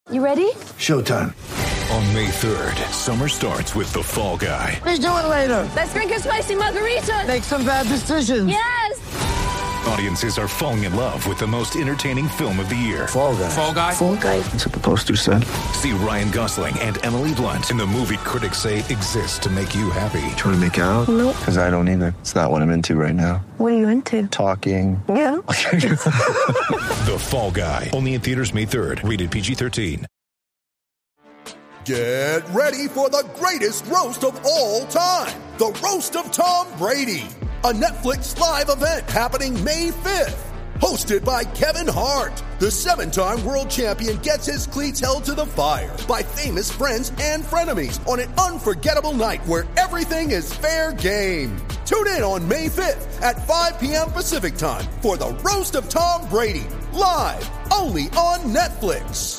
You ready? Showtime. On May 3rd, summer starts with The Fall Guy. Let's do it later. Let's drink a spicy margarita. Make some bad decisions. Yes. Audiences are falling in love with the most entertaining film of the year. Fall Guy. Fall Guy? Fall guy. That's what the poster said. See Ryan Gosling and Emily Blunt in the movie critics say exists to make you happy. Trying to make it out? Nope. Because I don't either. It's not what I'm into right now. What are you into? Talking. Yeah. The Fall Guy. Only in theaters May 3rd. Rated PG-13. Get ready for the greatest roast of all time. The Roast of Tom Brady. A Netflix live event happening May 5th. Hosted by Kevin Hart. The 7-time world champion gets his cleats held to the fire by famous friends and frenemies on an unforgettable night where everything is fair game. Tune in on May 5th at 5 p.m. Pacific time for the Roast of Tom Brady. Live only on Netflix.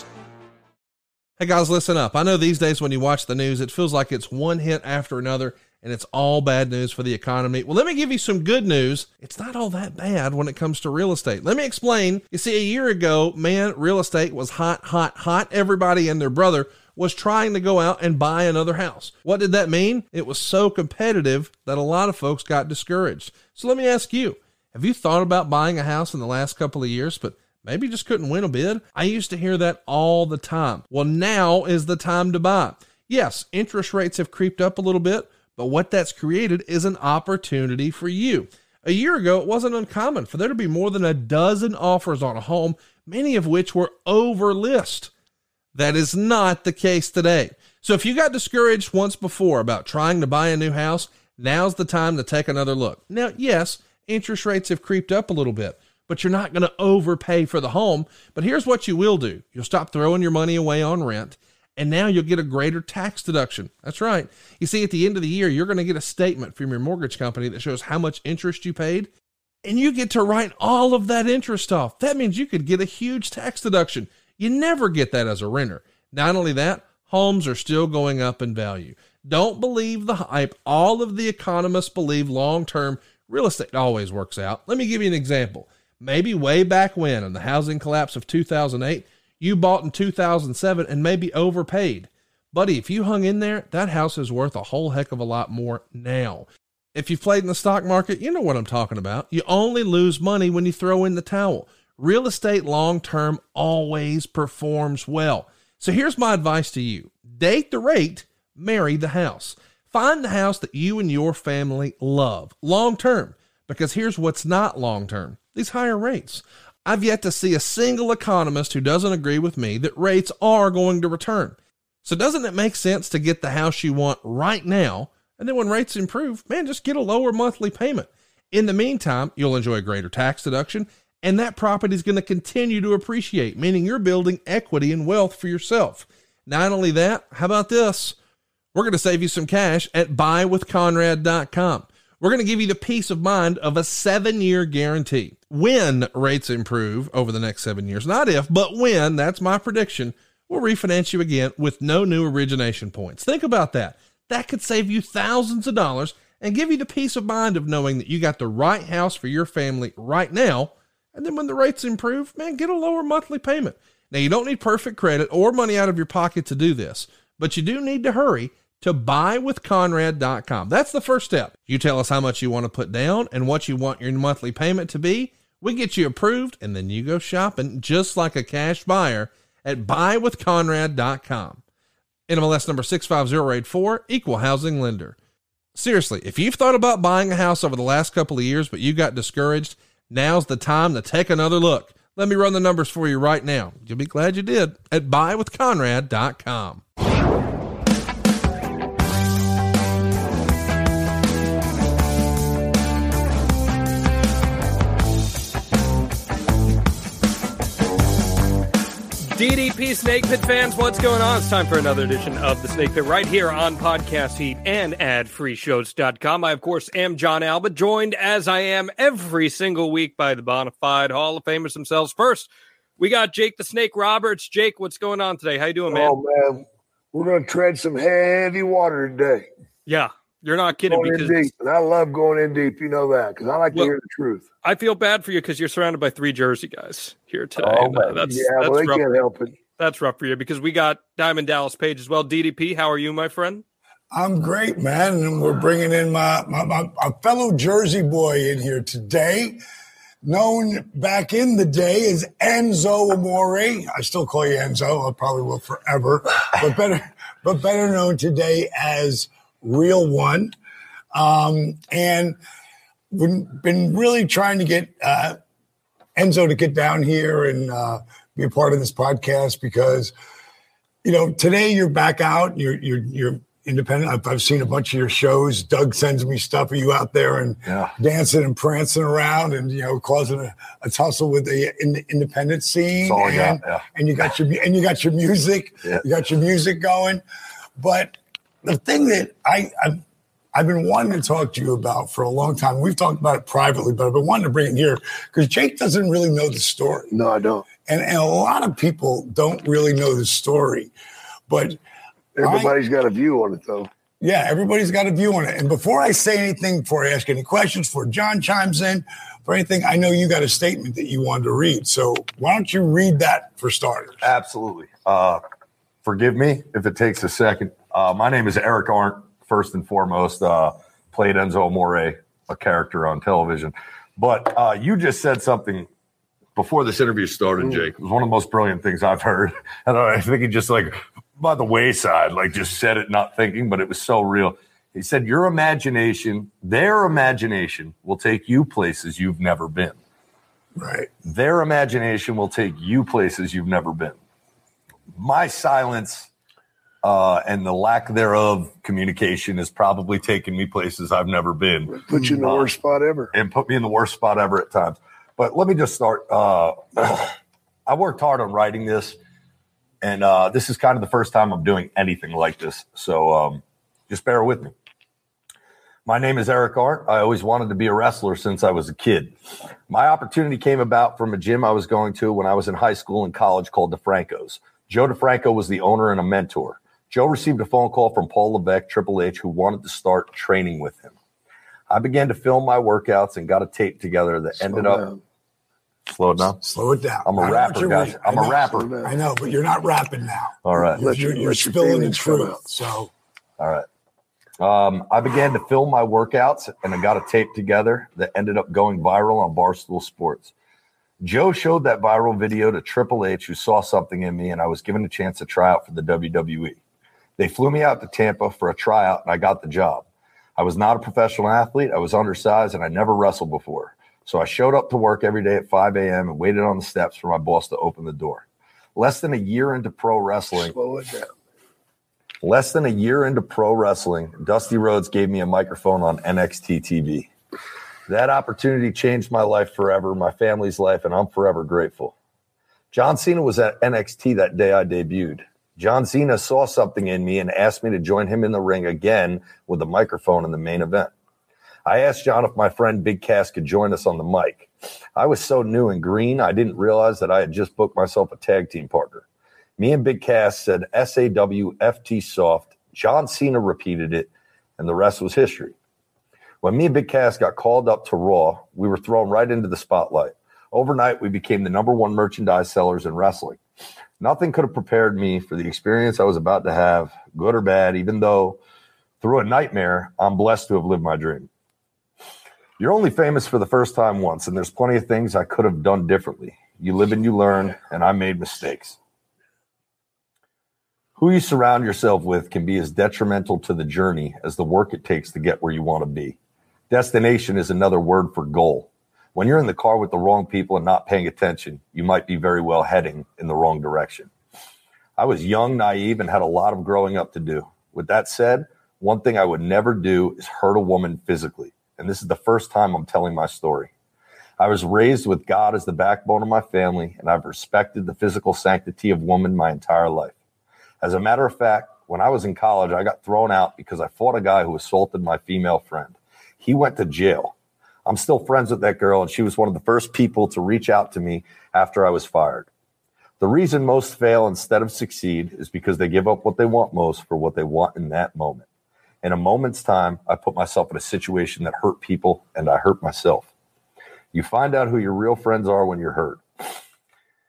Hey guys, listen up. I know these days when you watch the news, it feels like it's one hit after another and it's all bad news for the economy. Well, let me give you some good news. It's not all that bad when it comes to real estate. Let me explain. You see, a year ago, man, real estate was hot. Everybody and their brother was trying to go out and buy another house. What did that mean? It was so competitive that a lot of folks got discouraged. So let me ask you, have you thought about buying a house in the last couple of years, but maybe just couldn't win a bid? I used to hear that all the time. Well, now is the time to buy. Yes, interest rates have creeped up a little bit, but what that's created is an opportunity for you. A year ago, it wasn't uncommon for there to be more than a dozen offers on a home, many of which were over list. That is not the case today. So if you got discouraged once before about trying to buy a new house, now's the time to take another look. Now, yes, interest rates have creeped up a little bit, but you're not going to overpay for the home. But here's what you will do. You'll stop throwing your money away on rent, and now you'll get a greater tax deduction. That's right. You see, at the end of the year, you're going to get a statement from your mortgage company that shows how much interest you paid, and you get to write all of that interest off. That means you could get a huge tax deduction. You never get that as a renter. Not only that, homes are still going up in value. Don't believe the hype. All of the economists believe long-term real estate always works out. Let me give you an example. Maybe way back when, in the housing collapse of 2008, you bought in 2007 and maybe overpaid. Buddy, if you hung in there, that house is worth a whole heck of a lot more now. If you've played in the stock market, you know what I'm talking about. You only lose money when you throw in the towel. Real estate long-term always performs well. So here's my advice to you. Date the rate, marry the house. Find the house that you and your family love long-term, because here's what's not long-term. These higher rates. I've yet to see a single economist who doesn't agree with me that rates are going to return. So doesn't it make sense to get the house you want right now? And then when rates improve, man, just get a lower monthly payment. In the meantime, you'll enjoy a greater tax deduction, and that property is going to continue to appreciate, meaning you're building equity and wealth for yourself. Not only that, how about this? We're going to save you some cash at buywithconrad.com. We're going to give you the peace of mind of a 7-year guarantee. When rates improve over the next 7 years, not if, but when, that's my prediction, we'll refinance you again with no new origination points. Think about that. That could save you thousands of dollars and give you the peace of mind of knowing that you got the right house for your family right now. And then when the rates improve, man, get a lower monthly payment. Now, you don't need perfect credit or money out of your pocket to do this, but you do need to hurry to buywithconrad.com. That's the first step. You tell us how much you want to put down and what you want your monthly payment to be. We get you approved, and then you go shopping just like a cash buyer at buywithconrad.com. NMLS number 650884, equal housing lender. Seriously, if you've thought about buying a house over the last couple of years, but you got discouraged, now's the time to take another look. Let me run the numbers for you right now. You'll be glad you did at buywithconrad.com. DDP Snake Pit fans, what's going on? It's time for another edition of the Snake Pit right here on Podcast Heat and adfreeshows.com. I, of course, am John Alba, joined as I am every single week by the bona fide Hall of Famers themselves. First, we got Jake the Snake Roberts. Jake, what's going on today? How you doing, man? Oh, man, we're going to tread some heavy water today. Yeah, you're not kidding. Going in deep, and I love going in deep. You know that, because I like to hear the truth. I feel bad for you because you're surrounded by 3 Jersey guys here today. Oh, man. That's they can't help it. That's rough for you because we got Diamond Dallas Page as well. DDP, how are you, my friend? I'm great, man. And we're bringing in my fellow Jersey boy in here today, known back in the day as Enzo Amore. I still call you Enzo. I probably will forever, but better known today as Real One. And we've been really trying to get Enzo to get down here and be a part of this podcast because, today you're back out. You're independent. I've seen a bunch of your shows. Doug sends me stuff of you out there and dancing and prancing around and causing a tussle with the independent scene. And you got your music. Yeah. You got your music going. But the thing that I've been wanting to talk to you about for a long time. We've talked about it privately, but I've been wanting to bring it here because Jake doesn't really know the story. No, I don't. And a lot of people don't really know the story, but everybody's got a view on it, though. Yeah, everybody's got a view on it. And before I say anything, before I ask any questions, before John chimes in, for anything, I know you got a statement that you wanted to read. So why don't you read that for starters? Absolutely. Forgive me if it takes a second. My name is Eric Arndt, first and foremost. Played Enzo Amore, a character on television. But you just said something before this interview started, Jake. It was one of the most brilliant things I've heard. And I think he just by the wayside, just said it not thinking, but it was so real. He said, their imagination will take you places you've never been. Right. Their imagination will take you places you've never been. My silence and the lack thereof communication has probably taken me places I've never been. Put you in the worst spot ever. And put me in the worst spot ever at times. But let me just start. I worked hard on writing this. And this is kind of the first time I'm doing anything like this. So just bear with me. My name is Eric Arndt. I always wanted to be a wrestler since I was a kid. My opportunity came about from a gym I was going to when I was in high school and college called DeFranco's. Joe DeFranco was the owner and a mentor. Joe received a phone call from Paul Levesque, Triple H, who wanted to start training with him. I began to film my workouts and got a tape together that ended up... Slow it down. Slow it down. I'm a rapper, guys. I'm a rapper. I know, but you're not rapping now. All right. You're spilling the truth. So, all right. I began to film my workouts, and I got a tape together that ended up going viral on Barstool Sports. Joe showed that viral video to Triple H, who saw something in me, and I was given a chance to try out for the WWE. They flew me out to Tampa for a tryout, and I got the job. I was not a professional athlete. I was undersized, and I never wrestled before. So I showed up to work every day at 5 a.m. and waited on the steps for my boss to open the door. Less than a year into pro wrestling, Dusty Rhodes gave me a microphone on NXT TV. That opportunity changed my life forever, my family's life, and I'm forever grateful. John Cena was at NXT that day I debuted. John Cena saw something in me and asked me to join him in the ring again with a microphone in the main event. I asked John if my friend Big Cass could join us on the mic. I was so new and green, I didn't realize that I had just booked myself a tag team partner. Me and Big Cass said SAWFT soft. John Cena repeated it, and the rest was history. When me and Big Cass got called up to Raw, we were thrown right into the spotlight. Overnight, we became the #1 merchandise sellers in wrestling. Nothing could have prepared me for the experience I was about to have, good or bad, even though through a nightmare, I'm blessed to have lived my dream. You're only famous for the first time once, and there's plenty of things I could have done differently. You live and you learn, and I made mistakes. Who you surround yourself with can be as detrimental to the journey as the work it takes to get where you want to be. Destination is another word for goal. When you're in the car with the wrong people and not paying attention, you might be very well heading in the wrong direction. I was young, naive, and had a lot of growing up to do. With that said, one thing I would never do is hurt a woman physically. And this is the first time I'm telling my story. I was raised with God as the backbone of my family, and I've respected the physical sanctity of women my entire life. As a matter of fact, when I was in college, I got thrown out because I fought a guy who assaulted my female friend. He went to jail. I'm still friends with that girl, and she was one of the first people to reach out to me after I was fired. The reason most fail instead of succeed is because they give up what they want most for what they want in that moment. In a moment's time, I put myself in a situation that hurt people, and I hurt myself. You find out who your real friends are when you're hurt.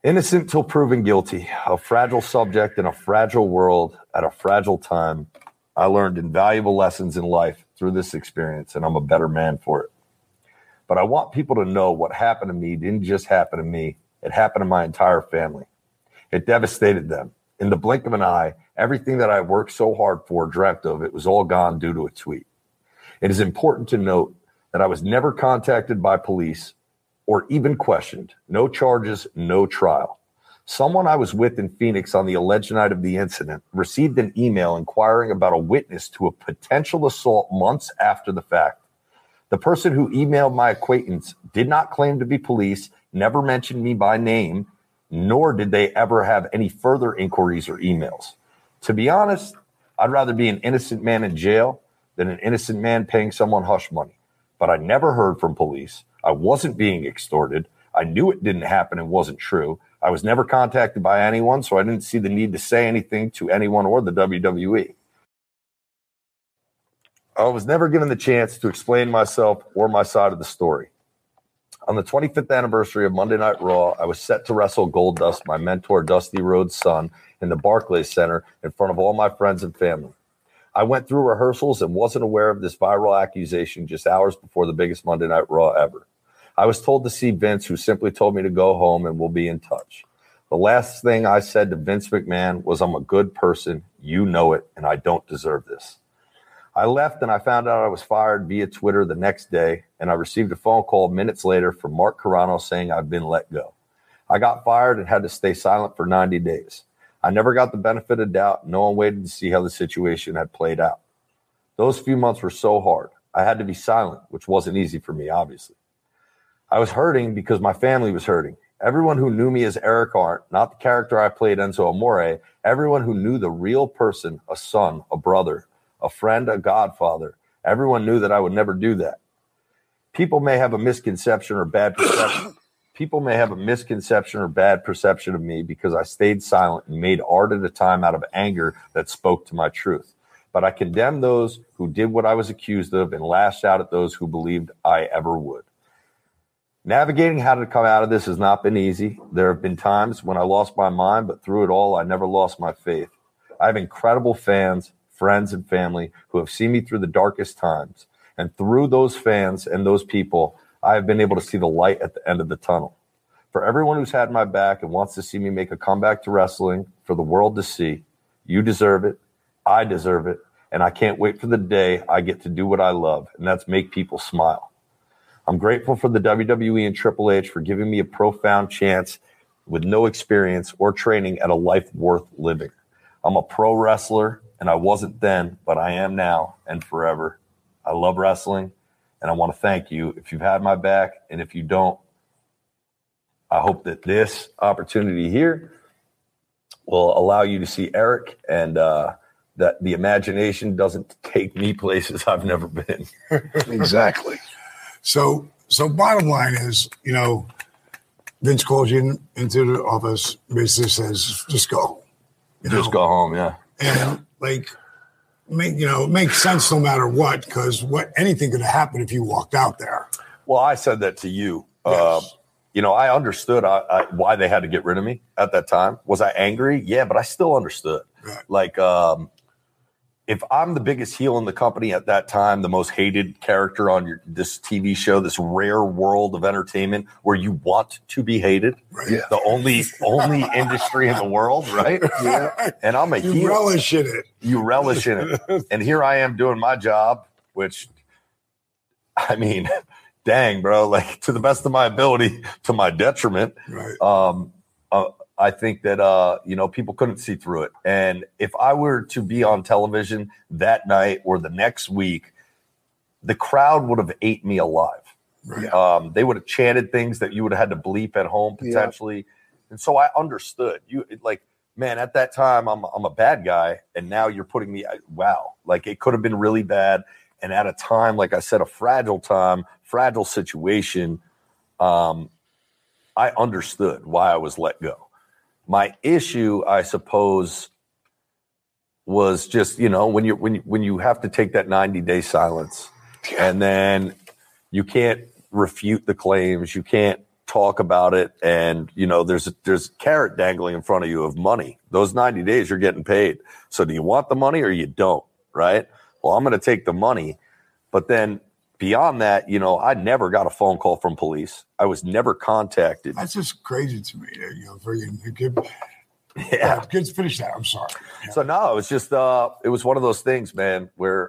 Innocent till proven guilty, a fragile subject in a fragile world at a fragile time. I learned invaluable lessons in life through this experience, and I'm a better man for it. But I want people to know what happened to me didn't just happen to me. It happened to my entire family. It devastated them. In the blink of an eye, everything that I worked so hard for, dreamt of, it was all gone due to a tweet. It is important to note that I was never contacted by police or even questioned. No charges, no trial. Someone I was with in Phoenix on the alleged night of the incident received an email inquiring about a witness to a potential assault months after the fact. The person who emailed my acquaintance did not claim to be police, never mentioned me by name, nor did they ever have any further inquiries or emails. To be honest, I'd rather be an innocent man in jail than an innocent man paying someone hush money. But I never heard from police. I wasn't being extorted. I knew it didn't happen and wasn't true. I was never contacted by anyone, so I didn't see the need to say anything to anyone or the WWE. I was never given the chance to explain myself or my side of the story. On the 25th anniversary of Monday Night Raw, I was set to wrestle Goldust, my mentor Dusty Rhodes' son, in the Barclays Center in front of all my friends and family. I went through rehearsals and wasn't aware of this viral accusation just hours before the biggest Monday Night Raw ever. I was told to see Vince, who simply told me to go home and we'll be in touch. The last thing I said to Vince McMahon was, I'm a good person, you know it, and I don't deserve this. I left and I found out I was fired via Twitter the next day, and I received a phone call minutes later from Mark Carrano saying I've been let go. I got fired and had to stay silent for 90 days. I never got the benefit of doubt. No one waited to see how the situation had played out. Those few months were so hard. I had to be silent, which wasn't easy for me, obviously. I was hurting because my family was hurting. Everyone who knew me as Eric Arndt, not the character I played Enzo Amore, everyone who knew the real person, a son, a brother, a friend, a godfather, everyone knew that I would never do that. People may have a misconception or bad perception. People may have a misconception or bad perception of me because I stayed silent and made art at a time out of anger that spoke to my truth. But I condemn those who did what I was accused of and lashed out at those who believed I ever would. Navigating how to come out of this has not been easy. There have been times when I lost my mind, but through it all, I never lost my faith. I have incredible fans, friends, and family who have seen me through the darkest times. And through those fans and those people, I have been able to see the light at the end of the tunnel. For everyone who's had my back and wants to see me make a comeback to wrestling for the world to see, you deserve it, I deserve it, and I can't wait for the day I get to do what I love, and that's make people smile. I'm grateful for the WWE and Triple H for giving me a profound chance with no experience or training at a life worth living. I'm a pro wrestler, and I wasn't then, but I am now and forever. I love wrestling, and I want to thank you if you've had my back, and if you don't, I hope that this opportunity here will allow you to see Eric and that the imagination doesn't take me places I've never been. Exactly. So bottom line is, Vince calls you into the office, basically says, just go. Just go home, yeah. And it makes sense no matter what, because anything could have happened if you walked out there. Well, I said that to you. Yes. I understood why they had to get rid of me at that time. Was I angry? Yeah, but I still understood. Right. If I'm the biggest heel in the company at that time, the most hated character on this TV show, this rare world of entertainment where you want to be hated, right. Yeah. The only industry in the world, right? Yeah. And I'm a heel. You relish in it. You relish in it. And here I am doing my job, which, I mean, dang, bro, to the best of my ability, to my detriment. Right. I think that, people couldn't see through it. And if I were to be on television that night or the next week, the crowd would have ate me alive. Right. They would have chanted things that you would have had to bleep at home potentially. Yeah. And so I understood. Man, at that time, I'm a bad guy. And now you're putting me, wow. It could have been really bad. And at a time, like I said, a fragile time, fragile situation, I understood why I was let go. My issue, I suppose, was just, when you have to take that 90-day silence and then you can't refute the claims, you can't talk about it, and there's a carrot dangling in front of you of money. Those 90 days you're getting paid. So do you want the money or you don't, right? Well, I'm going to take the money. But then beyond that, I never got a phone call from police. I was never contacted. That's just crazy to me. Yeah. Kids, finish that. I'm sorry. Yeah. So no, it was just it was one of those things, man, where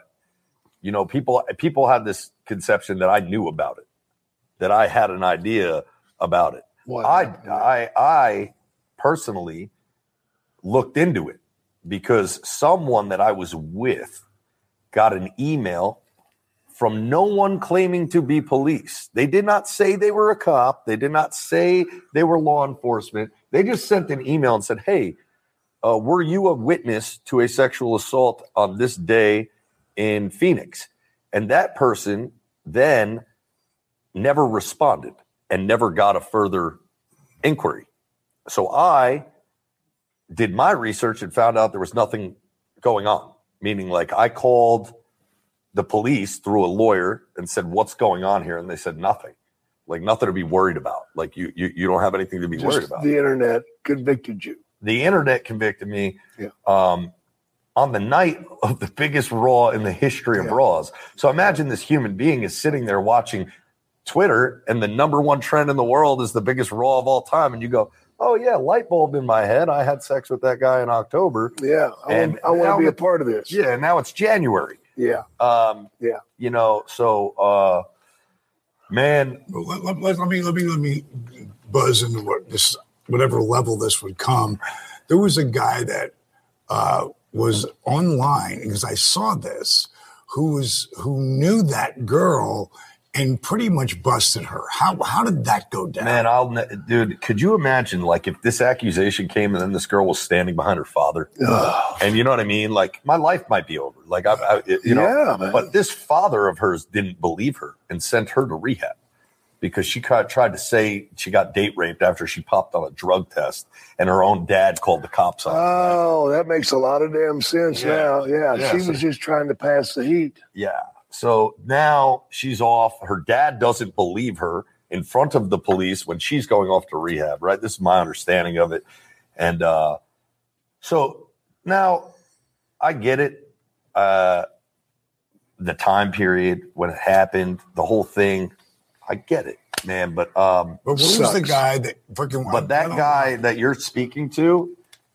people had this conception that I knew about it, that I had an idea about it. I personally looked into it because someone that I was with got an email from no one claiming to be police. They did not say they were a cop. They did not say they were law enforcement. They just sent an email and said, hey, were you a witness to a sexual assault on this day in Phoenix? And that person then never responded and never got a further inquiry. So I did my research and found out there was nothing going on, meaning like I called the police through a lawyer and said, what's going on here? And they said nothing, like nothing to be worried about. Like you don't have anything to be worried about. The internet convicted you. The internet convicted me on the night of the biggest Raw in the history of Raws. So imagine this human being is sitting there watching Twitter and the number one trend in the world is the biggest Raw of all time. And you go, oh yeah, light bulb in my head. I had sex with that guy in October. Yeah. I want to be a part of this. Yeah. Now it's January. Yeah. Man. Let me buzz into whatever level this would come. There was a guy that was online because I saw this who knew that girl and pretty much busted her. How did that go down? Man, dude, could you imagine like if this accusation came and then this girl was standing behind her father? And you know what I mean? Like my life might be over. Like man. But this father of hers didn't believe her and sent her to rehab because she tried to say she got date raped after she popped on a drug test and her own dad called the cops on her. Oh, that makes a lot of damn sense now. Yeah. She was just trying to pass the heat. Yeah. So now she's off. Her dad doesn't believe her in front of the police when she's going off to rehab, right? This is my understanding of it. And so now I get it. The time period when it happened, the whole thing, I get it, man. But what was the guy that fucking? But that guy that you're speaking to,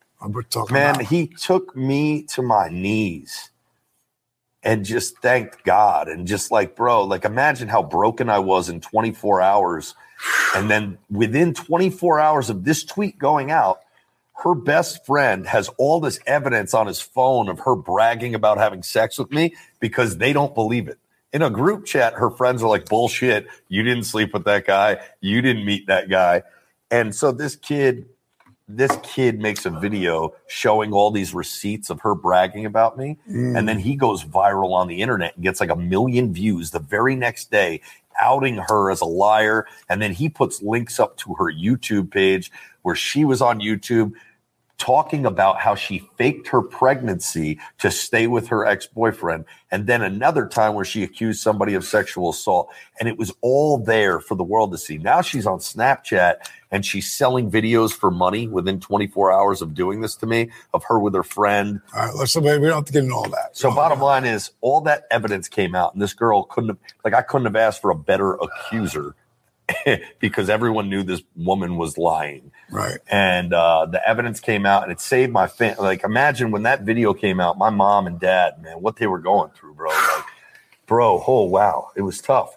he took me to my knees and just thanked God and just like, bro, like imagine how broken I was in 24 hours. And then within 24 hours of this tweet going out, her best friend has all this evidence on his phone of her bragging about having sex with me because they don't believe it. In a group chat, her friends are like, bullshit. You didn't sleep with that guy. You didn't meet that guy. And so this kid makes a video showing all these receipts of her bragging about me. And then he goes viral on the internet and gets like 1 million views the very next day, outing her as a liar. And then he puts links up to her YouTube page where she was on YouTube talking about how she faked her pregnancy to stay with her ex-boyfriend. And then another time where she accused somebody of sexual assault. And it was all there for the world to see. Now she's on Snapchat and she's selling videos for money within 24 hours of doing this to me, of her with her friend. All right, we don't have to get into all that. So bottom line is all that evidence came out and this girl I couldn't have asked for a better accuser because everyone knew this woman was lying. Right. And the evidence came out and it saved my family. Like imagine when that video came out, my mom and dad, man, what they were going through, bro. Like, bro, oh wow, it was tough.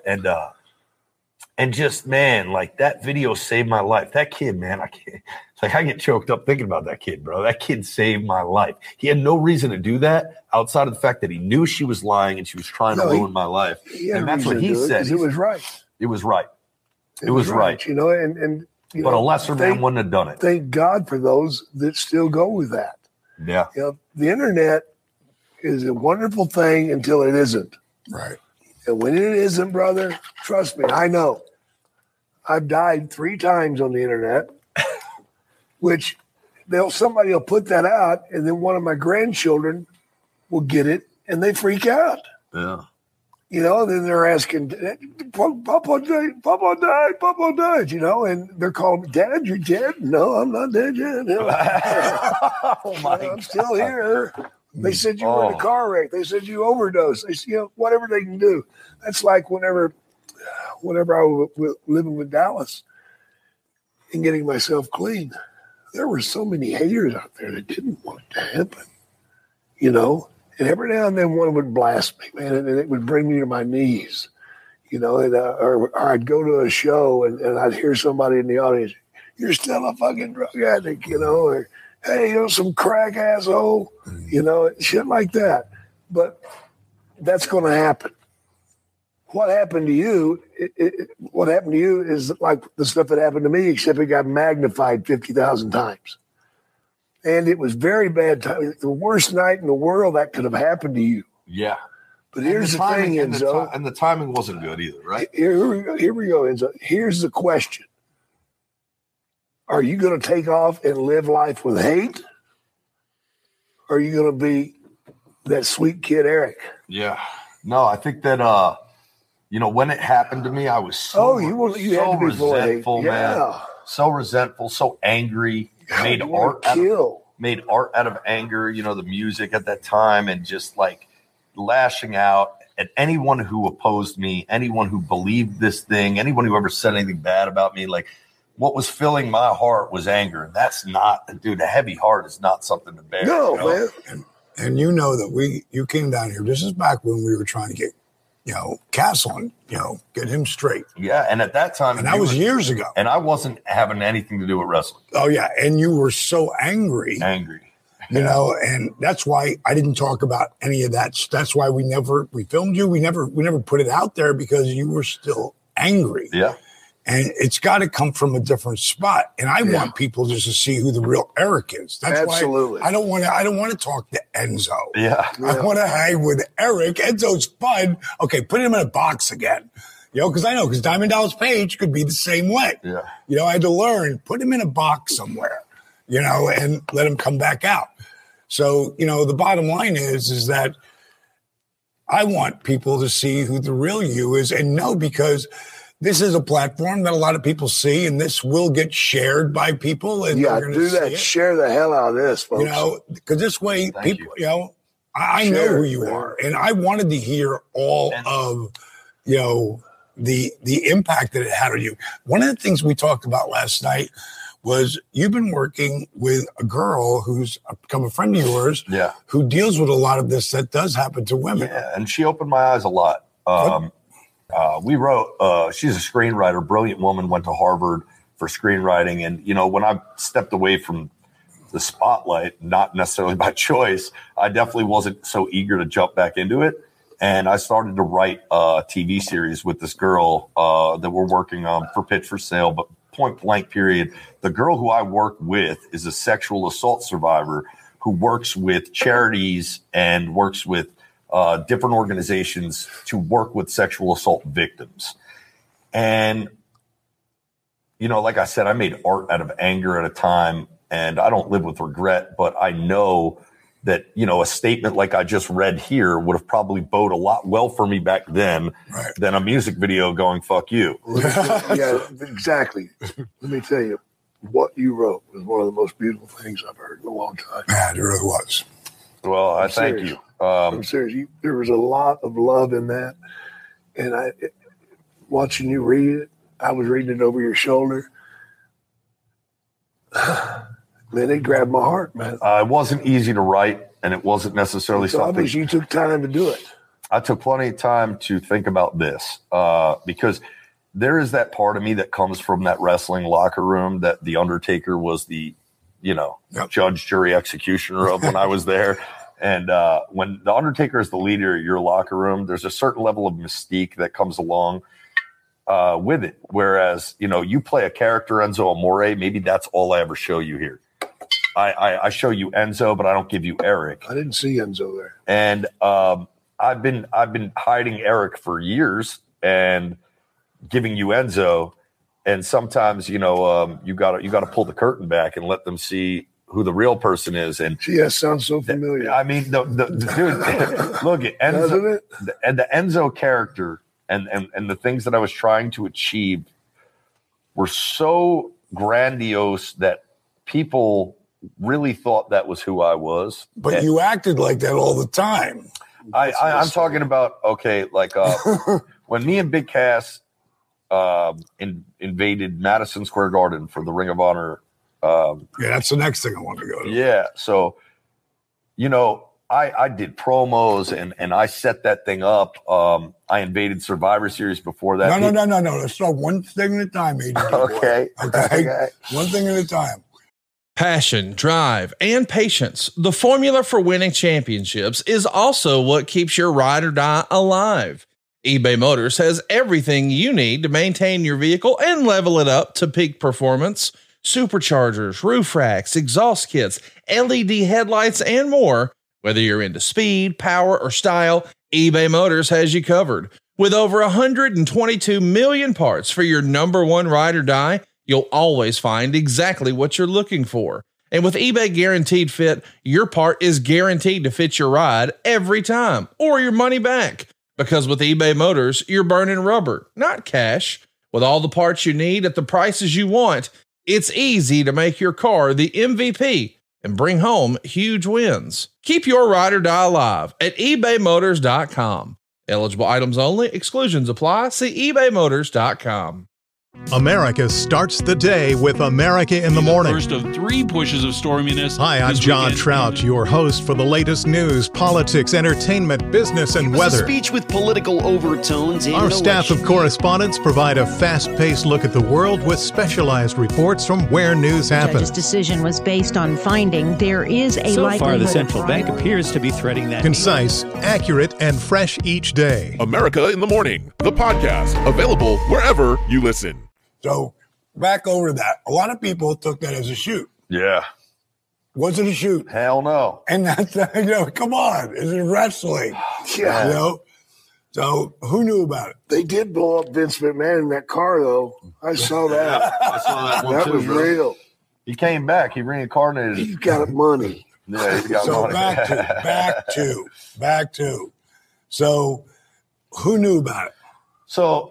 And just, man, like that video saved my life. That kid, man, I get choked up thinking about that kid, bro. That kid saved my life. He had no reason to do that outside of the fact that he knew she was lying and she was trying to ruin my life. And that's what he said. It was right. It was right. It was right. You know, and but a lesser man wouldn't have done it. Thank God for those that still go with that. Yeah. You know, the internet is a wonderful thing until it isn't. Right. And when it isn't, brother, trust me, I know. I've died 3 times on the internet, which somebody will put that out, and then one of my grandchildren will get it, and they freak out. Yeah. You know, then they're asking, Papa died, you know, and they're calling me, Dad, you're dead? No, I'm not dead yet. No. I'm still here. They said you were in a car wreck. They said you overdosed. They said, you know, whatever they can do. That's like whenever I was living with Dallas and getting myself clean, there were so many haters out there that didn't want it to happen, you know. And every now and then one would blast me, man, and it would bring me to my knees, you know. And or I'd go to a show and I'd hear somebody in the audience, "You're still a fucking drug addict," you know, or "Hey, you know, some crack asshole," you know, shit like that. But that's going to happen. What happened to you? What happened to you is like the stuff that happened to me, except it got magnified 50,000 times. And it was very bad time. The worst night in the world that could have happened to you. Yeah. But here's the thing, Enzo. And the timing wasn't good either, right? Here we go, Enzo. Here's the question. Are you going to take off and live life with hate? Or are you going to be that sweet kid, Eric? Yeah. No, I think that, you know, when it happened to me, I was so resentful, man. So resentful, so angry. Made art out of anger, you know, the music at that time, and just like lashing out at anyone who opposed me, anyone who believed this thing, anyone who ever said anything bad about me. Like, what was filling my heart was anger. And that's not, dude, a heavy heart is not something to bear. No, you know? man. And you know that you came down here. This is back when we were trying to get, you know, Castle, you know, get him straight. Yeah, and at that time, and that was years ago. And I wasn't having anything to do with wrestling. Oh yeah, and you were so angry, you know, and that's why I didn't talk about any of that. That's why we filmed you. We never put it out there because you were still angry. Yeah. And it's got to come from a different spot. And I want people just to see who the real Eric is. That's absolutely. Why I don't want to talk to Enzo. Yeah. I want to hang with Eric. Enzo's fun. Okay, put him in a box again. You know, because Diamond Dallas Page could be the same way. Yeah. You know, I had to learn, put him in a box somewhere, you know, and let him come back out. So, you know, the bottom line is that I want people to see who the real you is and know, because this is a platform that a lot of people see, and this will get shared by people. And yeah, do that. Share the hell out of this, folks. You know, because this way, people, you know, I know who you are, and I wanted to hear all of, you know, the impact that it had on you. One of the things we talked about last night was you've been working with a girl who's become a friend of yours, who deals with a lot of this that does happen to women. Yeah, and she opened my eyes a lot. We wrote, she's a screenwriter, brilliant woman, went to Harvard for screenwriting. And, you know, when I stepped away from the spotlight, not necessarily by choice, I definitely wasn't so eager to jump back into it. And I started to write a TV series with this girl that we're working on for Pitch for Sale, but point blank period. The girl who I work with is a sexual assault survivor who works with charities and works with different organizations to work with sexual assault victims. And, you know, like I said, I made art out of anger at a time, and I don't live with regret, but I know that, you know, a statement like I just read here would have probably bode a lot well for me back then than a music video going, fuck you. Yeah, exactly. Let me tell you, what you wrote was one of the most beautiful things I've heard in a long time. Yeah, it really was. Well, I thank you. I'm serious. There was a lot of love in that. And watching you read it, I was reading it over your shoulder. Man, it grabbed my heart, man. It wasn't easy to write, and it wasn't necessarily something. Obviously, you took time to do it. I took plenty of time to think about this because there is that part of me that comes from that wrestling locker room that The Undertaker was the, you know, judge, jury, executioner of when I was there. And when The Undertaker is the leader of your locker room, there's a certain level of mystique that comes along with it. Whereas, you know, you play a character, Enzo Amore, maybe that's all I ever show you here. I show you Enzo, but I don't give you Eric. I didn't see Enzo there. And I've been hiding Eric for years and giving you Enzo. And sometimes, you know, you got to pull the curtain back and let them see who the real person is. And gee, that sounds so familiar. I mean, the dude, look at Enzo, the Enzo character and the things that I was trying to achieve were so grandiose that people really thought that was who I was. But you acted like that all the time. I'm talking about, okay, like when me and Big Cass invaded Madison Square Garden for the Ring of Honor. Yeah, that's the next thing I want to go to. Yeah, so, you know, I did promos and I set that thing up. I invaded Survivor Series before that. No. Let's start one thing at a time, AD. Okay. Okay. One thing at a time. Passion, drive, and patience. The formula for winning championships is also what keeps your ride or die alive. eBay Motors has everything you need to maintain your vehicle and level it up to peak performance. Superchargers, roof racks, exhaust kits, LED headlights, and more. Whether you're into speed, power, or style, eBay Motors has you covered. With over 122 million parts for your number one ride or die, you'll always find exactly what you're looking for. And with eBay Guaranteed Fit, your part is guaranteed to fit your ride every time, or your money back. Because with eBay Motors, you're burning rubber, not cash. With all the parts you need at the prices you want, it's easy to make your car the MVP and bring home huge wins. Keep your ride or die alive at ebaymotors.com. Eligible items only. Exclusions apply. See ebaymotors.com. America starts the day with America in the Morning. First of 3 pushes of storminess. Hi, I'm John Trout, your host for the latest news, politics, entertainment, business, and weather. A speech with political overtones. Our staff of correspondents provide a fast-paced look at the world with specialized reports from where news happens. The judge's decision was based on finding there is a likelihood. So far, the central bank appears to be threading that. Concise, accurate, and fresh each day. America in the Morning, the podcast, available wherever you listen. So back over to that. A lot of people took that as a shoot. Yeah. Was it a shoot? Hell no. And that's, come on. Is it wrestling? Yeah. So who knew about it? They did blow up Vince McMahon in that car, though. I saw that. I saw that one that too, was bro. real. He came back. He reincarnated. He's got money. Yeah, he's got money. back to. So who knew about it? So,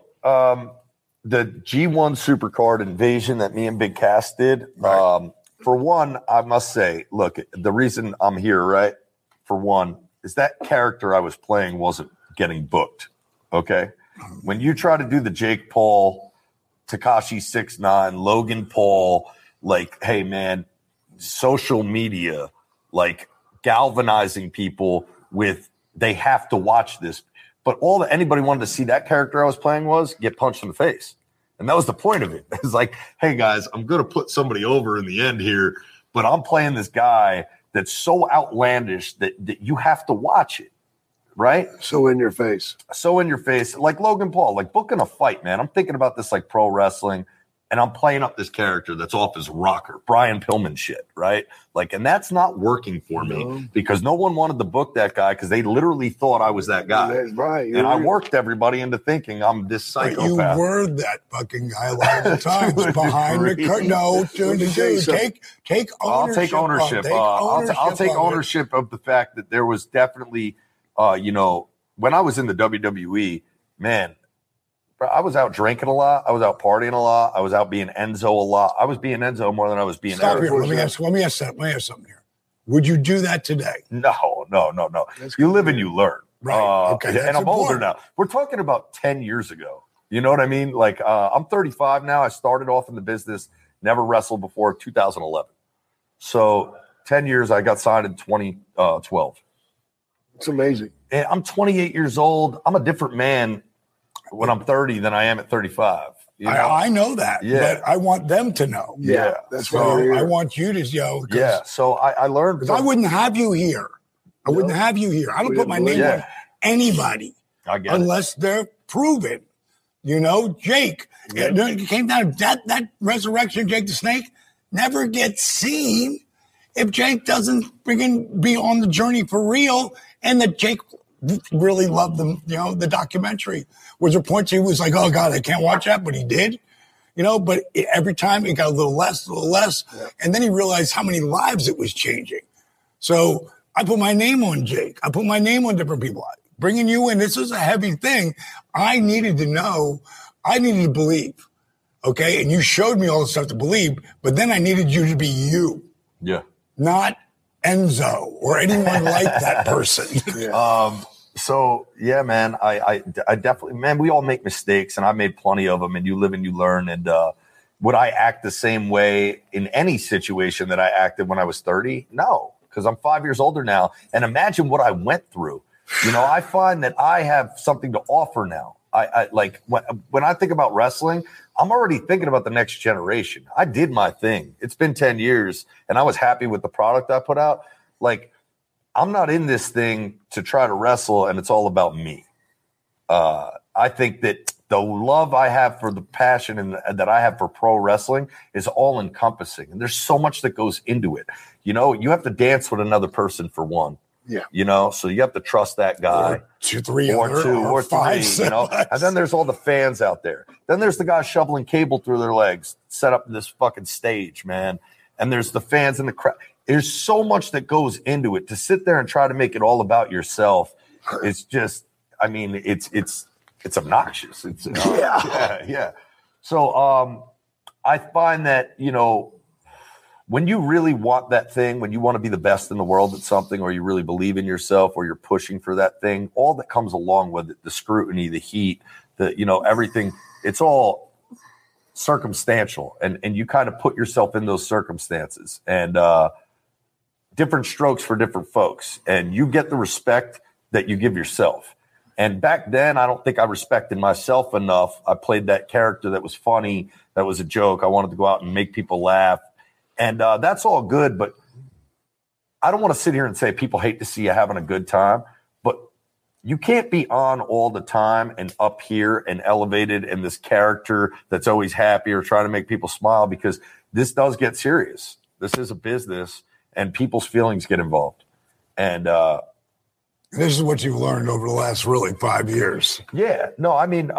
the G1 Supercard invasion that me and Big Cass did, right. For one, I must say, look, the reason I'm here, right, for one, is that character I was playing wasn't getting booked, okay? When you try to do the Jake Paul, Tekashi 6ix9ine, Logan Paul, like, hey, man, social media, like galvanizing people with they have to watch this. But all that anybody wanted to see that character I was playing was get punched in the face. And that was the point of it. It's like, hey, guys, I'm going to put somebody over in the end here, but I'm playing this guy that's so outlandish that you have to watch it, right? So in your face. Like Logan Paul, like booking a fight, man. I'm thinking about this like pro wrestling, and I'm playing up this character that's off his rocker, Brian Pillman shit, right? Like, and that's not working for me because no one wanted to book that guy because they literally thought I was that guy. That's right. And I worked everybody into thinking I'm this psychopath. But you were that fucking guy a lot of the times behind the curtain. No, dude, take ownership. I'll take ownership. I'll take ownership of the fact that there was definitely, when I was in the WWE, man, I was out drinking a lot. I was out partying a lot. I was out being Enzo a lot. I was being Enzo more than I was being Stop Eric. here. Let me ask something here. Would you do that today? No. You live and you learn. Right. Okay. And I'm older now. We're talking about 10 years ago. You know what I mean? Like, I'm 35 now. I started off in the business, never wrestled before 2011. So 10 years, I got signed in 2012. It's amazing. And I'm 28 years old. I'm a different man when I'm 30 than I am at 35. You know? I know that, but I want them to know. Yeah. That's why I want you to know. Yeah. So I learned. Because I wouldn't have you here. I wouldn't have you here. I don't put my name on anybody unless they're proven. You know, Jake. It came down to that resurrection, Jake the Snake, never gets seen if Jake doesn't be on the journey for real, and that Jake really loved the documentary. Was there points he was like, oh God, I can't watch that, but he did. but every time it got a little less. Yeah. And then he realized how many lives it was changing. So I put my name on Jake. I put my name on different people. Bringing you in, this was a heavy thing. I needed to know. I needed to believe. Okay? And you showed me all the stuff to believe, but then I needed you to be you. Yeah. Not Enzo or anyone like that person. Yeah. So yeah, man, I definitely, man, we all make mistakes, and I made plenty of them, and you live and you learn. And would I act the same way in any situation that I acted when I was 30? No, because I'm 5 years older now. And imagine what I went through. I find that I have something to offer now. I like when I think about wrestling, I'm already thinking about the next generation. I did my thing. It's been 10 years, and I was happy with the product I put out. Like, I'm not in this thing to try to wrestle, and it's all about me. I think that the love I have for the passion and that I have for pro wrestling is all encompassing. And there's so much that goes into it. You have to dance with another person for one. Yeah. So you have to trust that guy. Or three, or five, three, And then there's all the fans out there. Then there's the guys shoveling cable through their legs, set up this fucking stage, man. And there's the fans in the crowd. There's so much that goes into it. To sit there and try to make it all about yourself, it's just, it's obnoxious. It's yeah. So I find that, when you really want that thing, when you want to be the best in the world at something, or you really believe in yourself, or you're pushing for that thing, all that comes along with it, the scrutiny, the heat, everything, it's all circumstantial. And you kind of put yourself in those circumstances, and different strokes for different folks. And you get the respect that you give yourself. And back then, I don't think I respected myself enough. I played that character that was funny, that was a joke. I wanted to go out and make people laugh. And that's all good, but I don't want to sit here and say people hate to see you having a good time, but you can't be on all the time and up here and elevated and this character that's always happy or trying to make people smile, because this does get serious. This is a business, and people's feelings get involved. And this is what you've learned over the last really 5 years. Yeah. No, I mean,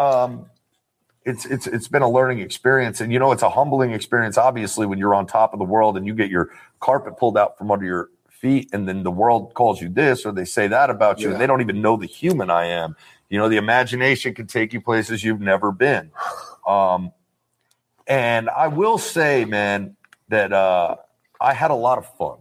it's been a learning experience, and it's a humbling experience, obviously, when you're on top of the world and you get your carpet pulled out from under your feet, and then the world calls you this or they say that about you, and they don't even know the human I am. The imagination can take you places you've never been. And I will say, man, that I had a lot of fun,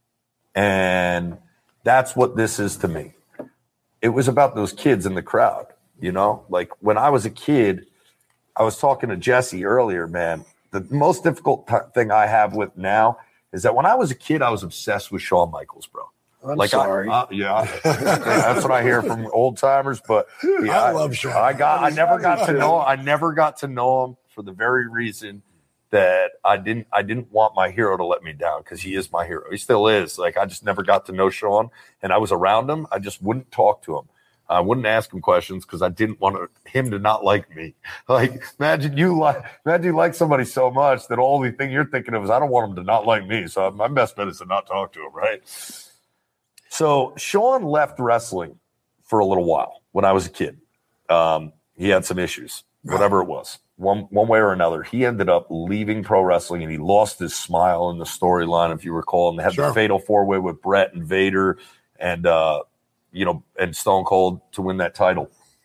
and that's what this is to me. It was about those kids in the crowd, like when I was a kid. I was talking to Jesse earlier, man. The most difficult thing I have with now is that when I was a kid, I was obsessed with Shawn Michaels, bro. I'm sorry. Yeah, that's what I hear from old timers. But yeah, I love Shawn. I never got to know him for the very reason that I didn't want my hero to let me down, because he is my hero. He still is. Like, I just never got to know Shawn, and I was around him. I just wouldn't talk to him. I wouldn't ask him questions because I didn't want him to not like me. Like, imagine you like somebody so much that all the thing you're thinking of is, I don't want him to not like me. So my best bet is to not talk to him, right? So Shawn left wrestling for a little while when I was a kid. He had some issues, whatever it was, one way or another. He ended up leaving pro wrestling, and he lost his smile in the storyline, if you recall, and they had the fatal four-way with Brett and Vader and and Stone Cold to win that title.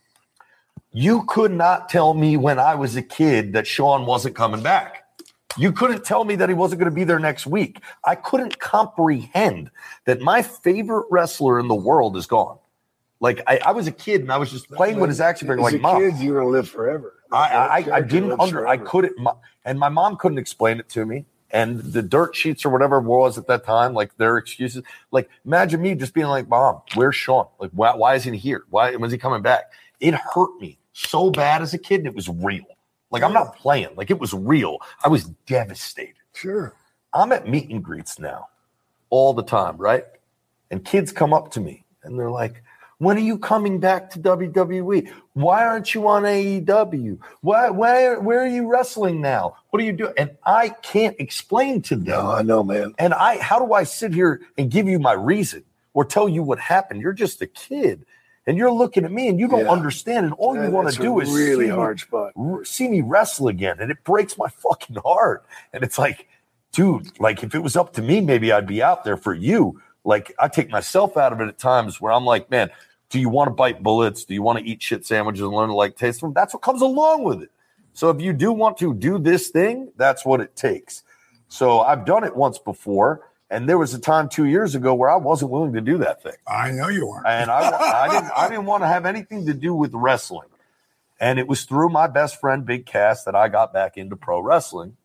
You could not tell me when I was a kid that Shawn wasn't coming back. You couldn't tell me that he wasn't going to be there next week. I couldn't comprehend that my favorite wrestler in the world is gone. Like, I was a kid, and I was just playing with his action figure. Like, Mom, kids, you're going to live forever. I didn't I couldn't, and my mom couldn't explain it to me. And the dirt sheets or whatever it was at that time, like their excuses, like imagine me just being like, Mom, where's Shawn? Like, why isn't he here? When's he coming back? It hurt me so bad as a kid, and it was real. Like, I'm not playing. Like, it was real. I was devastated. Sure. I'm at meet and greets now all the time, right? And kids come up to me, and they're like, when are you coming back to WWE? Why aren't you on AEW? Where are you wrestling now? What are you doing? And I can't explain to them. No, I know, man. And how do I sit here and give you my reason or tell you what happened? You're just a kid. And you're looking at me and you don't understand. And all you want to do is really hard spot. See me wrestle again. And it breaks my fucking heart. And it's like, dude, like if it was up to me, maybe I'd be out there for you. Like I take myself out of it at times where I'm like, man, do you want to bite bullets? Do you want to eat shit sandwiches and learn to like taste them? That's what comes along with it. So if you do want to do this thing, that's what it takes. So I've done it once before. And there was a time 2 years ago where I wasn't willing to do that thing. I know you weren't. And I didn't want to have anything to do with wrestling. And it was through my best friend, Big Cass, that I got back into pro wrestling.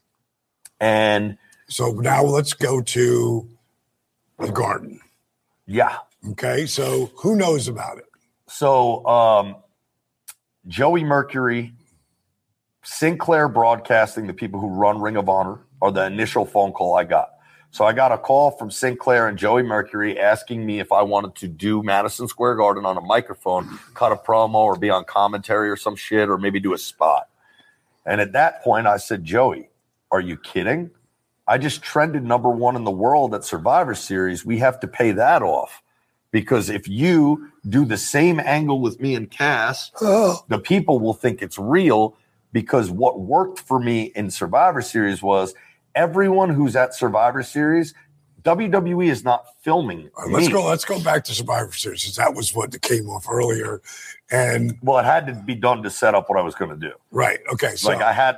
And so now let's go to the Garden. Yeah. Okay. So who knows about it? So Joey Mercury, Sinclair Broadcasting, the people who run Ring of Honor, are the initial phone call I got. So I got a call from Sinclair and Joey Mercury asking me if I wanted to do Madison Square Garden on a microphone, cut a promo or be on commentary or some shit, or maybe do a spot. And at that point I said, Joey, are you kidding? I just trended #1 in the world at Survivor Series. We have to pay that off. Because if you do the same angle with me and Cass, the people will think it's real, because what worked for me in Survivor Series was everyone who's at Survivor Series, WWE is not filming. Let's go back to Survivor Series, because that was what came off earlier. And well, it had to be done to set up what I was going to do. Right. Okay. So like I had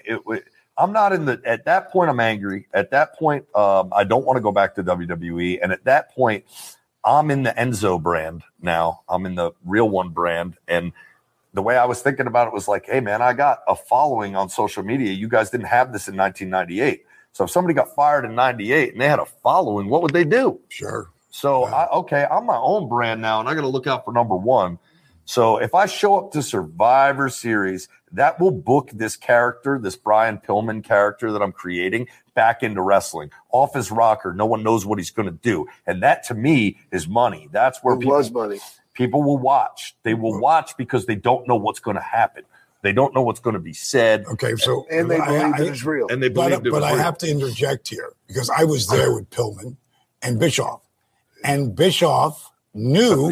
I'm not in at that point, I'm angry. At that point, I don't want to go back to WWE. And at that point, I'm in the Enzo brand now. I'm in the Real One brand. And the way I was thinking about it was like, hey, man, I got a following on social media. You guys didn't have this in 1998. So if somebody got fired in 98 and they had a following, what would they do? Sure. So, I'm my own brand now, and I got to look out for #1. So if I show up to Survivor Series, that will book this character, this Brian Pillman character that I'm creating, back into wrestling. Off his rocker, no one knows what he's going to do. And that, to me, is money. That's where people will watch. They will watch because they don't know what's going to happen. They don't know what's going to be said. Okay, so and they believe it is real. And they believe it was real. But I have to interject here, because I was there with Pillman and Bischoff. And Bischoff knew,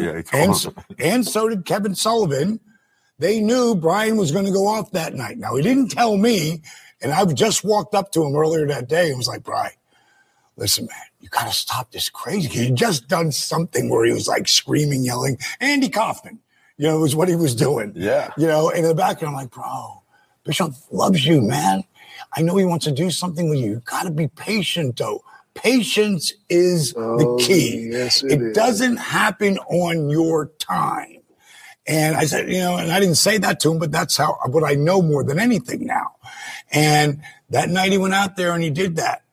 and so did Kevin Sullivan, they knew Brian was going to go off that night. Now, he didn't tell me, and I just walked up to him earlier that day and was like, Brian, listen, man, you got to stop this crazy. He had just done something where he was like screaming, yelling. Andy Kaufman, was what he was doing. Yeah. In the back, and I'm like, bro, Bishop loves you, man. I know he wants to do something with you. You got to be patient, though. Patience is the key. Yes, it doesn't happen on your time. And I said, and I didn't say that to him, but that's what I know more than anything now. And that night he went out there and he did that.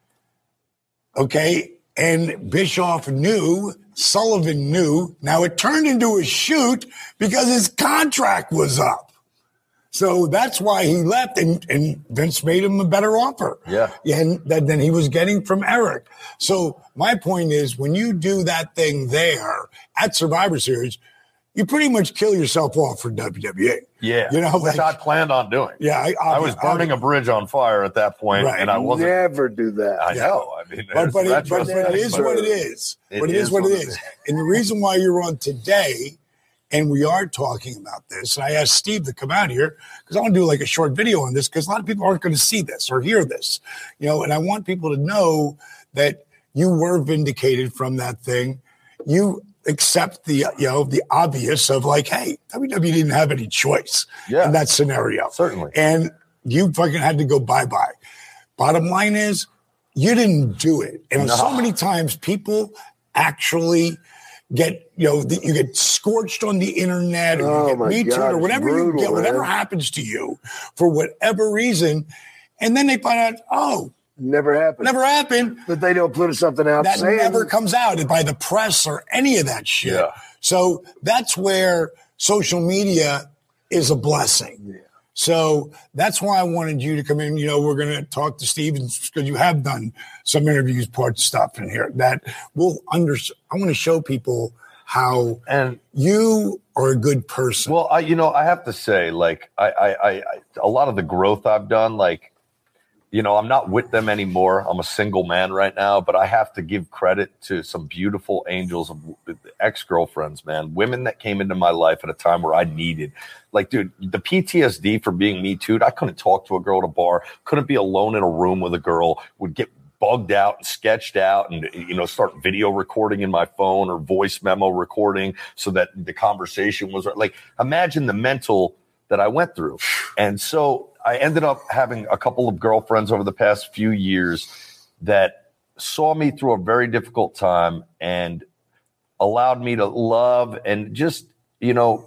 Okay. And Bischoff knew, Sullivan knew. Now it turned into a shoot because his contract was up. So that's why he left, and Vince made him a better offer. Yeah. And than he was getting from Eric. So my point is, when you do that thing there at Survivor Series, you pretty much kill yourself off for WWE. Yeah. Which I planned on doing. Yeah. I was burning a bridge on fire at that point, right. And I wasn't. Never do that. I know. I mean, but it is what it is. But it is what it is. And the reason why you're on today, and we are talking about this, and I asked Steve to come out here because I want to do like a short video on this, because a lot of people aren't going to see this or hear this, and I want people to know that you were vindicated from that thing. You accept the obvious of like, hey, WWE didn't have any choice in that scenario. Certainly. And you fucking had to go bye-bye. Bottom line is, you didn't do it. And so many times people actually get, you get scorched on the internet, or you get Me Too, or whatever you get, whatever happens to you for whatever reason. And then they find out, never happened. But they don't put something out. That never comes out by the press or any of that shit. Yeah. So that's where social media is a blessing. Yeah. So that's why I wanted you to come in. We're going to talk to Steven, because you have done some interviews, parts stuff in here that will I want to show people how you are a good person. Well, I have to say, like, I a lot of the growth I've done, like, I'm not with them anymore. I'm a single man right now, but I have to give credit to some beautiful angels ex-girlfriends, man, women that came into my life at a time where I needed, like, dude, the PTSD for being Me Too'd. I couldn't talk to a girl at a bar, couldn't be alone in a room with a girl, would get bugged out and sketched out and, start video recording in my phone or voice memo recording so that the conversation was like, imagine the mental that I went through. And so I ended up having a couple of girlfriends over the past few years that saw me through a very difficult time and allowed me to love and just the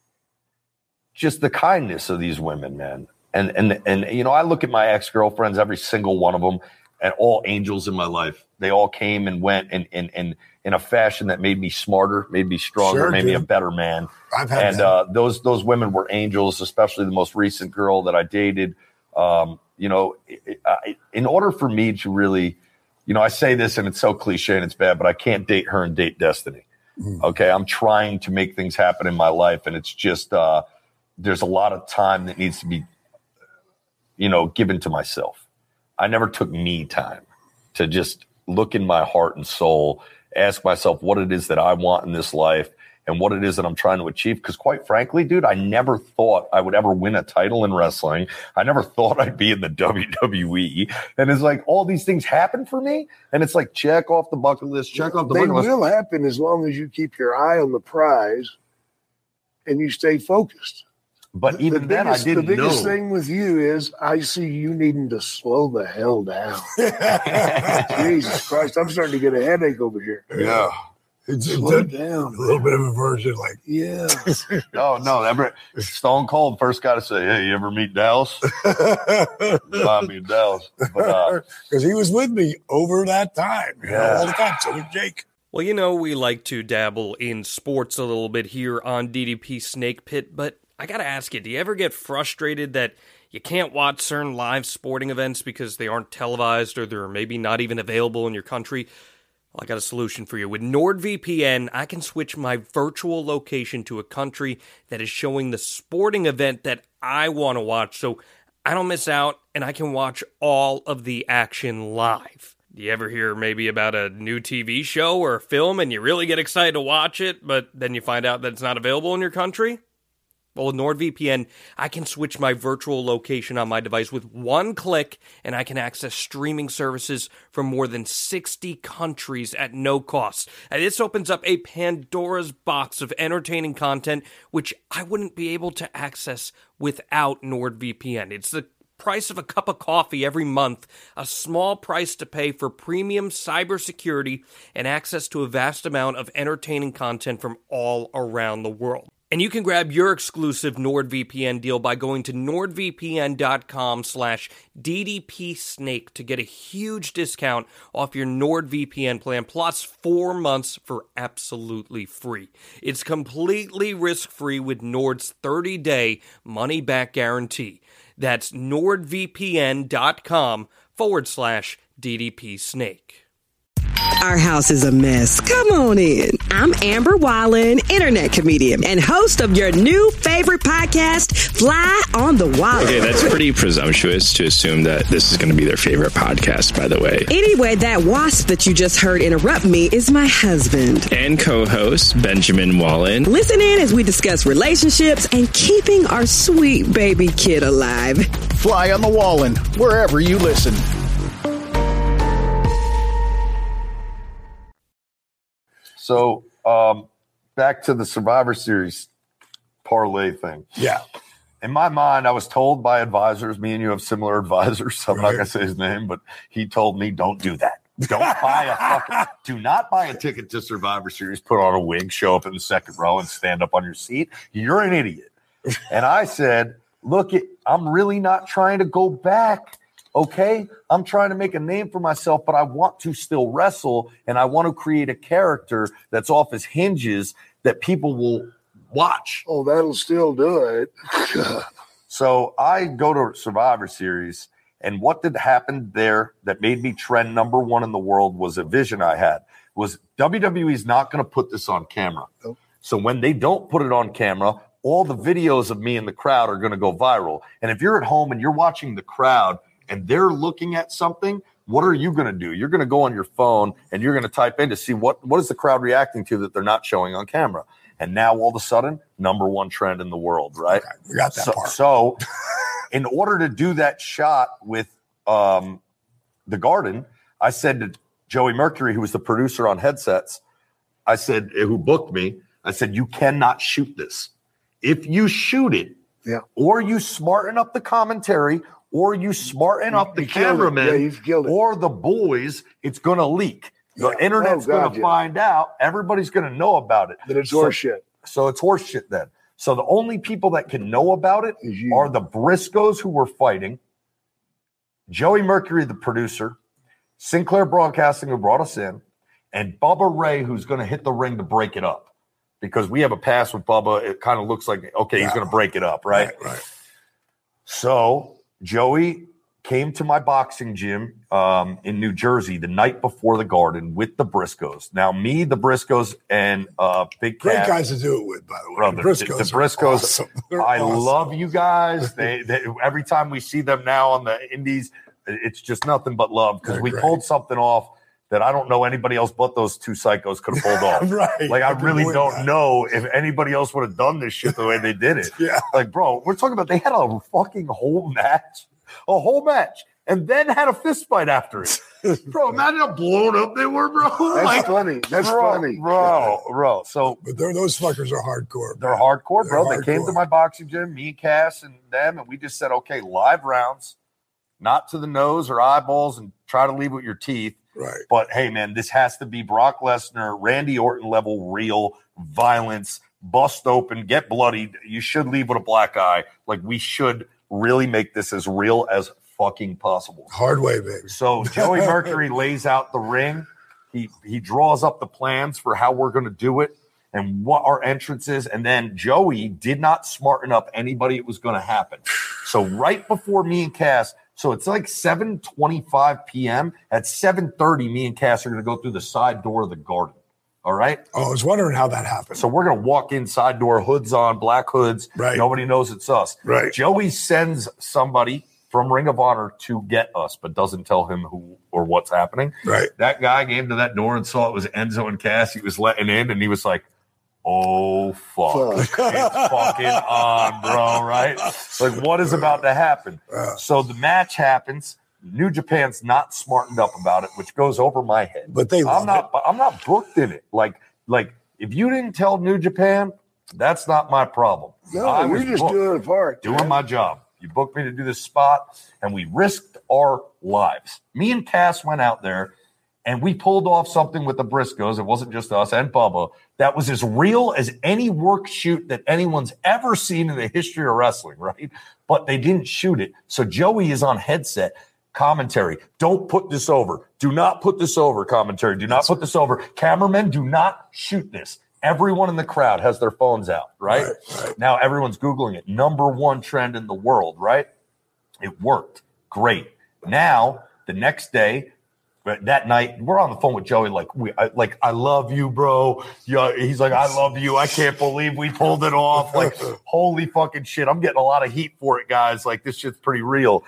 kindness of these women, man. And I look at my ex-girlfriends, every single one of them, and all angels in my life. They all came and went in a fashion that made me smarter, made me stronger, made me a better man. Those women were angels, especially the most recent girl that I dated. In order for me to really, I say this and it's so cliche and it's bad, but I can't date her and date destiny. Okay, I'm trying to make things happen in my life, and it's just there's a lot of time that needs to be, given to myself. I never took me time to just look in my heart and soul, ask myself what it is that I want in this life and what it is that I'm trying to achieve. Because quite frankly, dude, I never thought I would ever win a title in wrestling. I never thought I'd be in the WWE. And it's like all these things happen for me. And it's like, check off the bucket list, check off the bucket list. They will happen as long as you keep your eye on the prize and you stay focused. But even then, I didn't know. The biggest thing with you is I see you needing to slow the hell down. Jesus Christ, I'm starting to get a headache over here. Yeah. Slow down. A little bit of a version, like. Yeah. No. Stone Cold first got to say, hey, you ever meet Dallas? I mean, Dallas. Because he was with me over that time. All the time. So did Jake. Well, we like to dabble in sports a little bit here on DDP Snake Pit, but I gotta ask you, do you ever get frustrated that you can't watch certain live sporting events because they aren't televised or they're maybe not even available in your country? Well, I got a solution for you. With NordVPN, I can switch my virtual location to a country that is showing the sporting event that I want to watch, so I don't miss out and I can watch all of the action live. Do you ever hear maybe about a new TV show or a film and you really get excited to watch it, but then you find out that it's not available in your country? Well, with NordVPN, I can switch my virtual location on my device with one click, and I can access streaming services from more than 60 countries at no cost. And this opens up a Pandora's box of entertaining content, which I wouldn't be able to access without NordVPN. It's the price of a cup of coffee every month, a small price to pay for premium cybersecurity and access to a vast amount of entertaining content from all around the world. And you can grab your exclusive NordVPN deal by going to nordvpn.com/DDPSnake to get a huge discount off your NordVPN plan, plus 4 months for absolutely free. It's completely risk-free with Nord's 30-day money-back guarantee. That's nordvpn.com/DDPSnake. Our house is a mess. Come on in. I'm Amber Wallen, internet comedian and host of your new favorite podcast, Fly on the Wallen. Okay, that's pretty presumptuous to assume that this is going to be their favorite podcast, by the way. Anyway, that wasp that you just heard interrupt me is my husband. And co-host, Benjamin Wallen. Listen in as we discuss relationships and keeping our sweet baby kid alive. Fly on the Wallen, wherever you listen. So back to the Survivor Series parlay thing. Yeah. In my mind, I was told by advisors, me and you have similar advisors. I'm not going to say his name, but he told me, don't do that. Do not buy a ticket to Survivor Series, put on a wig, show up in the second row and stand up on your seat. You're an idiot. And I said, look, I'm really not trying to go back. Okay, I'm trying to make a name for myself, but I want to still wrestle, and I want to create a character that's off his hinges that people will watch. Oh, that'll still do it. So I go to Survivor Series, and what did happen there that made me trend number one in the world was a vision I had. Was WWE's not going to put this on camera. Nope. So when they don't put it on camera, all the videos of me in the crowd are going to go viral. And if you're at home and you're watching the crowd, and they're looking at something, what are you going to do? You're going to go on your phone and you're going to type in to see what is the crowd reacting to that they're not showing on camera. And now all of a sudden, number one trend in the world, right? Okay, we got that part. So in order to do that shot with the Garden, I said to Joey Mercury, who was the producer on Headsets, I said, who booked me, I said, you cannot shoot this. If you shoot it, or you smarten up the commentary, or you smarten up the cameraman, or the boys, it's going to leak. The internet's going to find out. Everybody's going to know about it. Then it's horseshit. So it's horseshit then. So the only people that can know about it are the Briscoes who were fighting, Joey Mercury, the producer, Sinclair Broadcasting, who brought us in, and Bubba Ray, who's going to hit the ring to break it up. Because we have a pass with Bubba. It kind of looks like, okay, he's going to break it up, right? Right. So Joey came to my boxing gym in New Jersey the night before the Garden with the Briscoes. Now, me, the Briscoes, and Big Cat. Great guys to do it with, by the way. Brother, the Briscoes, awesome. I love you guys. They every time we see them now on the indies, it's just nothing but love because we pulled something off that I don't know anybody else but those two psychos could have pulled off. Right. Like, I really don't know if anybody else would have done this shit the way they did it. Like, bro, we're talking about they had a fucking whole match, and then had a fist fight after it. Bro, imagine how blown up they were, bro. That's funny. That's funny. Bro. So, but those fuckers are hardcore. They're hardcore, bro. They came to my boxing gym, me and Cass and them, and we just said, okay, live rounds, not to the nose or eyeballs, and try to leave with your teeth. Right. But hey, man, this has to be Brock Lesnar, Randy Orton level real violence, bust open, get bloodied. You should leave with a black eye. Like, we should really make this as real as fucking possible. Hard way, baby. So Joey Mercury lays out the ring. He draws up the plans for how we're going to do it and what our entrance is. And then Joey did not smarten up anybody it was going to happen. So right before me and Cass, so it's like 7:25 p.m. At 7:30, me and Cass are going to go through the side door of the Garden. All right? Oh, I was wondering how that happened. So we're going to walk in, side door, hoods on, black hoods. Right. Nobody knows it's us. Right. Joey sends somebody from Ring of Honor to get us, but doesn't tell him who or what's happening. Right. That guy came to that door and saw it was Enzo and Cass. He was letting in, and he was like, oh, fuck. It's fucking on, bro, right? Like, what is about to happen? So the match happens. New Japan's not smartened up about it, which goes over my head. But they love I'm not booked in it. Like if you didn't tell New Japan, that's not my problem. No, we're just doing a part. Doing my job. You booked me to do this spot, and we risked our lives. Me and Cass went out there, and we pulled off something with the Briscoes. It wasn't just us and Bubba. That was as real as any work shoot that anyone's ever seen in the history of wrestling, right? But they didn't shoot it. So Joey is on headset commentary. Don't put this over. Do not put this over, commentary. Do not put this over. Cameramen, do not shoot this. Everyone in the crowd has their phones out, right? Now everyone's Googling it. Number one trend in the world, right? It worked. Great. Now, the next day, that night, we're on the phone with Joey I love you, bro. Yeah, he's like, I love you. I can't believe we pulled it off. Like, holy fucking shit. I'm getting a lot of heat for it, guys. Like, this shit's pretty real.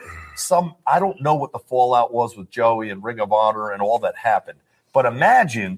I don't know what the fallout was with Joey and Ring of Honor and all that happened. But imagine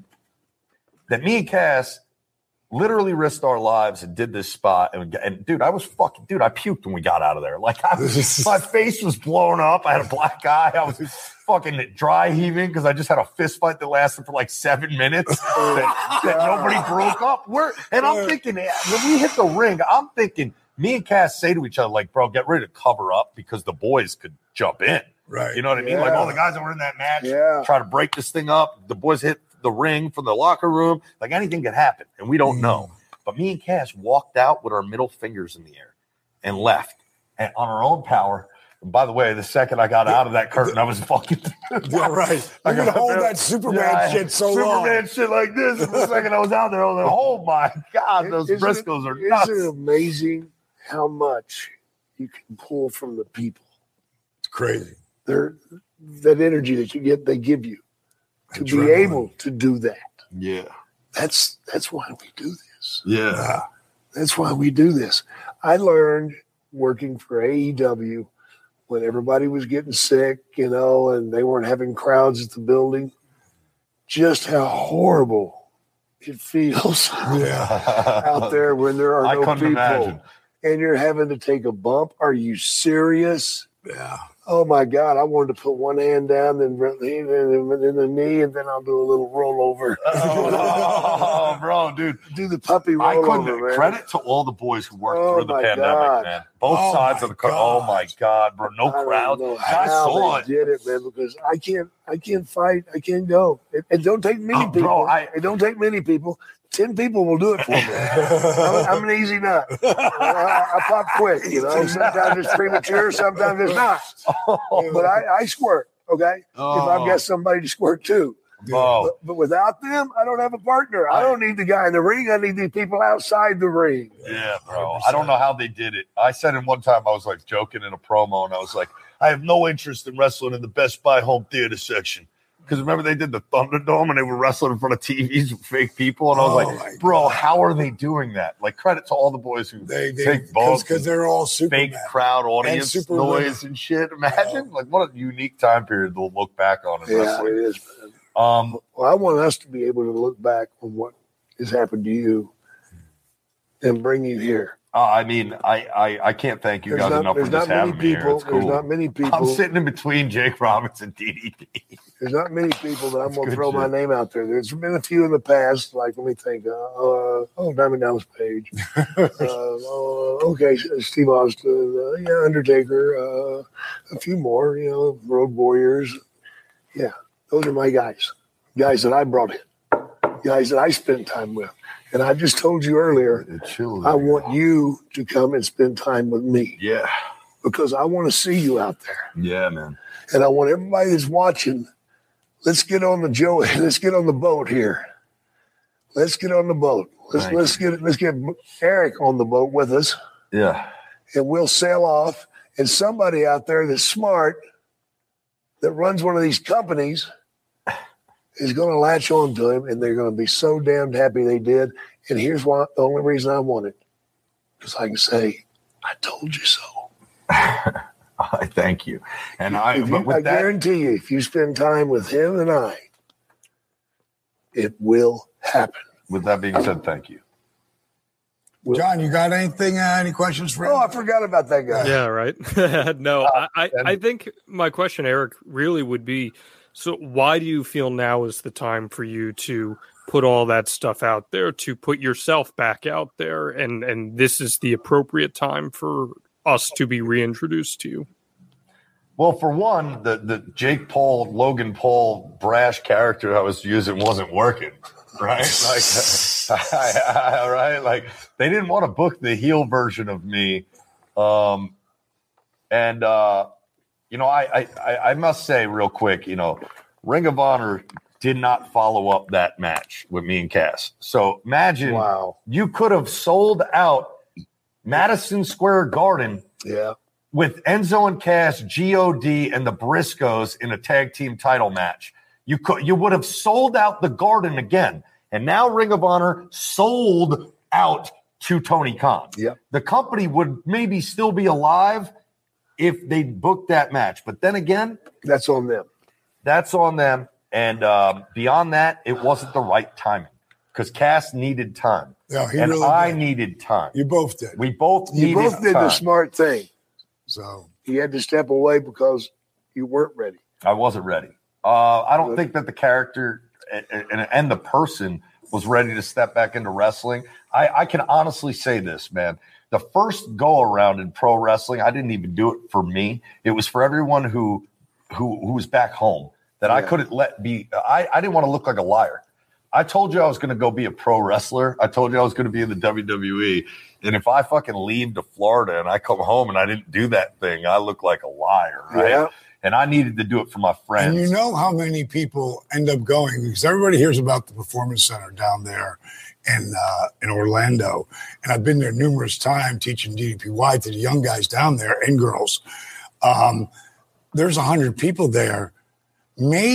that me and Cass literally risked our lives and did this spot. And dude, I puked when we got out of there. Like, my face was blown up. I had a black eye. I was fucking dry heaving because I just had a fist fight that lasted for like 7 minutes that nobody broke up. I'm thinking, when we hit the ring, I'm thinking, me and Cass say to each other, like, bro, get ready to cover up because the boys could jump in. Right. You know what I mean? Like, all the guys that were in that match try to break this thing up. The boys hit the ring from the locker room. Like, anything could happen, and we don't know. But me and Cass walked out with our middle fingers in the air and left, and on our own power. And by the way, the second I got out of that curtain, I was fucking right. I could hold that Superman shit so long. Superman shit like this. And the second I was out there, I was like, oh my God, those Briscoes are nuts. Isn't it amazing how much you can pull from the people? It's crazy. That energy that they give you to be able to do that. Yeah. That's why we do this. Yeah. That's why we do this. I learned working for AEW when everybody was getting sick, and they weren't having crowds at the building, just how horrible it feels out there when there are no people. Imagine. And you're having to take a bump. Are you serious? Yeah. Oh, my God. I wanted to put one hand down, then the knee, and then I'll do a little rollover. Oh, bro, dude. Do the puppy rollover, man. Credit to all the boys who worked through the pandemic, man. Both sides of the car. Oh, my God, bro. No crowd. I saw it. Did it, man, because I can't fight. I can't go. It don't take many people. Bro, it don't take many people. 10 people will do it for me. I'm an easy nut. I pop quick, Sometimes it's premature, sometimes it's not. But I squirt, okay? If I've got somebody to squirt too. But without them, I don't have a partner. I don't need the guy in the ring. I need the people outside the ring. Yeah, bro. 100%. I don't know how they did it. I said in one time, I was like joking in a promo, and I was like, I have no interest in wrestling in the Best Buy home theater section. Because remember they did the Thunderdome and they were wrestling in front of TVs with fake people. And I was like, bro, how are they doing that? Like, credit to all the boys who take balls. Because they're all Superman. Fake crowd audience and noise and shit. Imagine, like, what a unique time period they'll look back on in wrestling. Yeah, it is, man. Well, I want us to be able to look back on what has happened to you and bring you here. I mean, I can't thank you guys enough for just having me here. It's cool. There's not many people. I'm sitting in between Jake Roberts and DDP. There's not many people that I'm going to throw my name out there. There's been a few in the past, like, let me think. Diamond Dallas Page. Okay, Steve Austin. Undertaker. A few more, Road Warriors. Yeah, those are my guys. Guys that I brought in. Guys that I spent time with. And I just told you earlier, I want you to come and spend time with me. Yeah. Because I want to see you out there. Yeah, man. And I want everybody that's watching, let's get on the boat here. Let's get on the boat. Let's get Eric on the boat with us. Yeah. And we'll sail off. And somebody out there that's smart, that runs one of these companies, is going to latch on to him, and they're going to be so damned happy they did. And here's why, the only reason I want it, because I can say, I told you so. I thank you. And I guarantee you, if you spend time with him and I, it will happen. With that being said, thank you. John, you got anything? Any questions for him? Oh, I forgot about that guy. Yeah, right. No, I think my question, Eric, really would be, so why do you feel now is the time for you to put all that stuff out there, to put yourself back out there, and this is the appropriate time for us to be reintroduced to you? Well, for one, the Jake Paul, Logan Paul brash character I was using wasn't working, right? Right? Like, they didn't want to book the heel version of me. I must say real quick, Ring of Honor did not follow up that match with me and Cass. So imagine you could have sold out Madison Square Garden with Enzo and Cass, G.O.D., and the Briscoes in a tag team title match. You would have sold out the Garden again. And now Ring of Honor sold out to Tony Khan. Yep. The company would maybe still be alive if they booked that match. But then again, that's on them. And beyond that, it wasn't the right timing because Cass needed time. Yeah, I needed time. You both did. We both needed You both did time. the smart thing. So you had to step away because you weren't ready. I wasn't ready. I don't think that the character and the person was ready to step back into wrestling. I can honestly say this, man. The first go around in pro wrestling, I didn't even do it for me. It was for everyone who was back home that I couldn't let be. I didn't want to look like a liar. I told you I was going to go be a pro wrestler. I told you I was going to be in the WWE. And if I fucking leave to Florida and I come home and I didn't do that thing, I look like a liar, right? Yeah. And I needed to do it for my friends. And you know how many people end up going, because everybody hears about the Performance Center down there in Orlando. And I've been there numerous times teaching DDPY to the young guys down there and girls. There's 100 people there.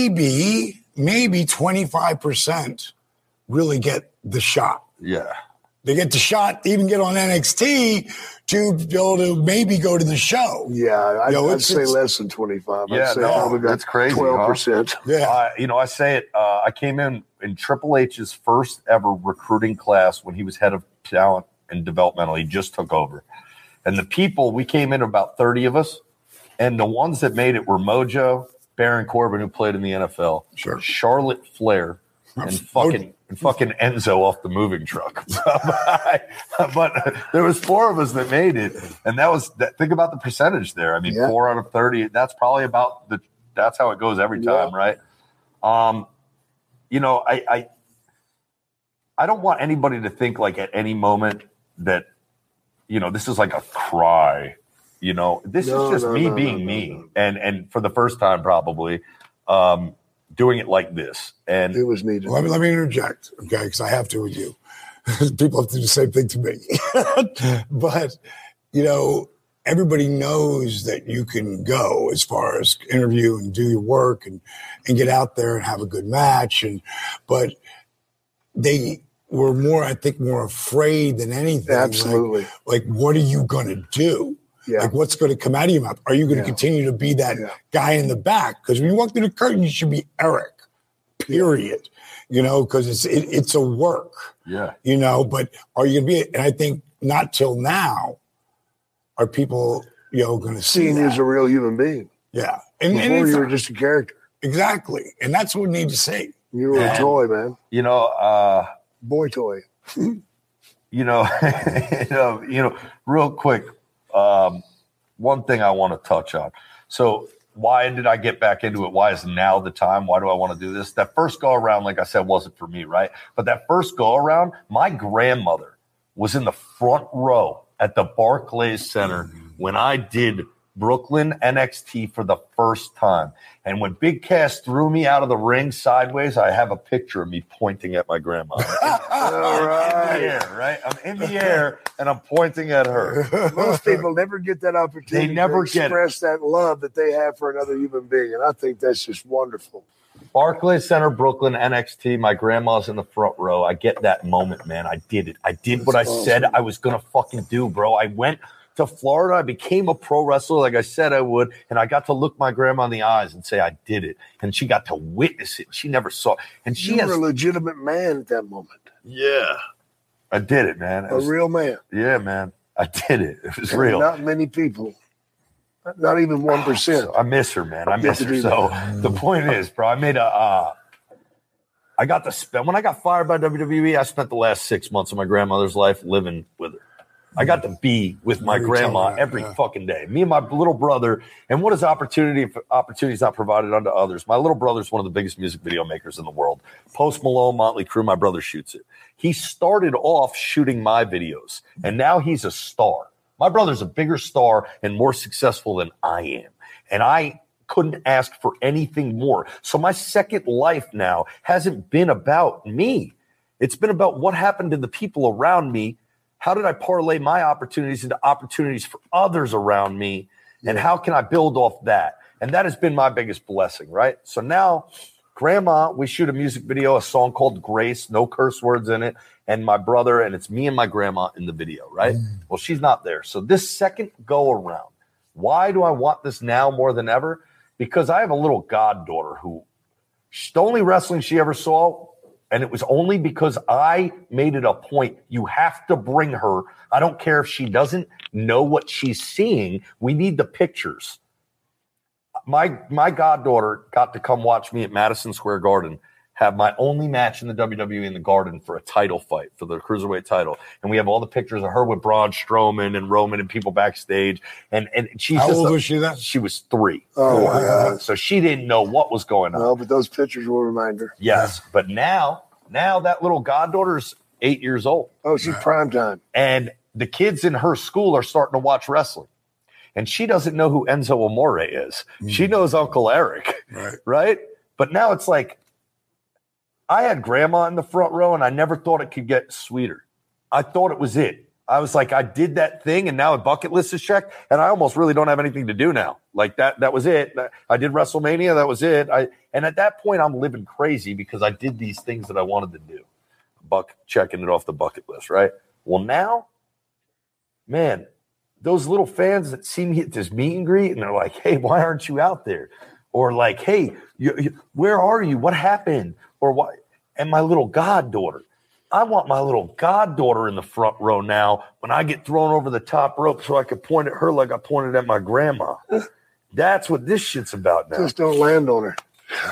Maybe 25% really get the shot. Yeah. they get the shot to even get on NXT to be able to maybe go to the show. Yeah, I'd say less than 25. Yeah, I'd say probably that's crazy. 12%. Huh? Yeah, I say it. I came in Triple H's first ever recruiting class when he was head of talent and developmental. He just took over, and the people we came in about 30 of us, and the ones that made it were Mojo, Baron Corbin, who played in the NFL, Charlotte Flair, and fucking Enzo off the moving truck. But there was 4 of us that made it, and think about the percentage there. I mean, 4 out of 30. That's probably that's how it goes every time, right? I don't want anybody to think like at any moment that this is like a cry. This is just me being me, and for the first time probably. Doing it like this, and it was needed. Let me interject, okay? Because I have to with you. People have to do the same thing to me. But everybody knows that you can go as far as interview and do your work and get out there and have a good match. But they were more afraid than anything. Absolutely. Like what are you going to do? Yeah. Like, what's going to come out of your mouth? Are you going to continue to be that guy in the back? Because when you walk through the curtain, you should be Eric, period. Because it's a work. Yeah. But are you going to be it? And I think not till now are people, going to see you as a real human being. Yeah. Before you were just a character. Exactly. And that's what we need to see. You were a toy, man. Boy toy. Real quick. One thing I want to touch on. So why did I get back into it? Why is now the time? Why do I want to do this? That first go around, like I said, wasn't for me, right? But that first go around, my grandmother was in the front row at the Barclays Center when I did Brooklyn NXT for the first time. And when Big Cass threw me out of the ring sideways, I have a picture of me pointing at my grandma. All right. In the air, right? I'm in the air and I'm pointing at her. Most people never get that opportunity to express that love that they have for another human being. And I think that's just wonderful. Barclays Center, Brooklyn, NXT. My grandma's in the front row. I get that moment, man. I did it. I did what I said I was going to fucking do, bro. I went to Florida. I became a pro wrestler like I said I would, and I got to look my grandma in the eyes and say I did it, and she got to witness it. She never saw it. And she were a legitimate man at that moment. Yeah. I did it, man. A real man. Yeah, man. I did it. It was real. Not many people. Not even 1%. I miss her, man. I miss her. So the point is, bro, I made I got to spend, when I got fired by WWE, I spent the last 6 months of my grandmother's life living with her. I got to be with my grandma every fucking day. Me and my little brother. And what is opportunities not provided unto others? My little brother's one of the biggest music video makers in the world. Post Malone, Motley Crue, my brother shoots it. He started off shooting my videos, and now he's a star. My brother's a bigger star and more successful than I am. And I couldn't ask for anything more. So my second life now hasn't been about me. It's been about what happened to the people around me. How did I parlay my opportunities into opportunities for others around me? And how can I build off that? And that has been my biggest blessing, right? So now, Grandma, we shoot a music video, a song called Grace, no curse words in it, and my brother, and it's me and my grandma in the video, right? Well, she's not there. So this second go around, why do I want this now more than ever? Because I have a little goddaughter who, the only wrestling she ever saw, and it was only because I made it a point. You have to bring her. I don't care if she doesn't know what she's seeing. We need the pictures. My goddaughter got to come watch me at Madison Square Garden have my only match in the WWE in the Garden for a title fight, for the Cruiserweight title. And we have all the pictures of her with Braun Strowman and Roman and people backstage. And she's How old was she then? She was 3. Oh, my God. So she didn't know what was going on. No, but those pictures will remind her. Yes, but now that little goddaughter's 8 years old. Oh, she's prime time. And the kids in her school are starting to watch wrestling. And she doesn't know who Enzo Amore is. She knows Uncle Eric, right? But now it's like, I had Grandma in the front row, and I never thought it could get sweeter. I thought it was it. I was like, I did that thing, and now a bucket list is checked, and I almost really don't have anything to do now. Like that was it. I did WrestleMania. That was it. And at that point, I'm living crazy because I did these things that I wanted to do. Checking it off the bucket list, right? Well, now, man, those little fans that see me at this meet and greet, and they're like, hey, why aren't you out there? Or like, hey, where are you? What happened? Or what? And my little goddaughter. I want my little goddaughter in the front row now when I get thrown over the top rope so I can point at her like I pointed at my grandma. That's what this shit's about now. Just don't land on her.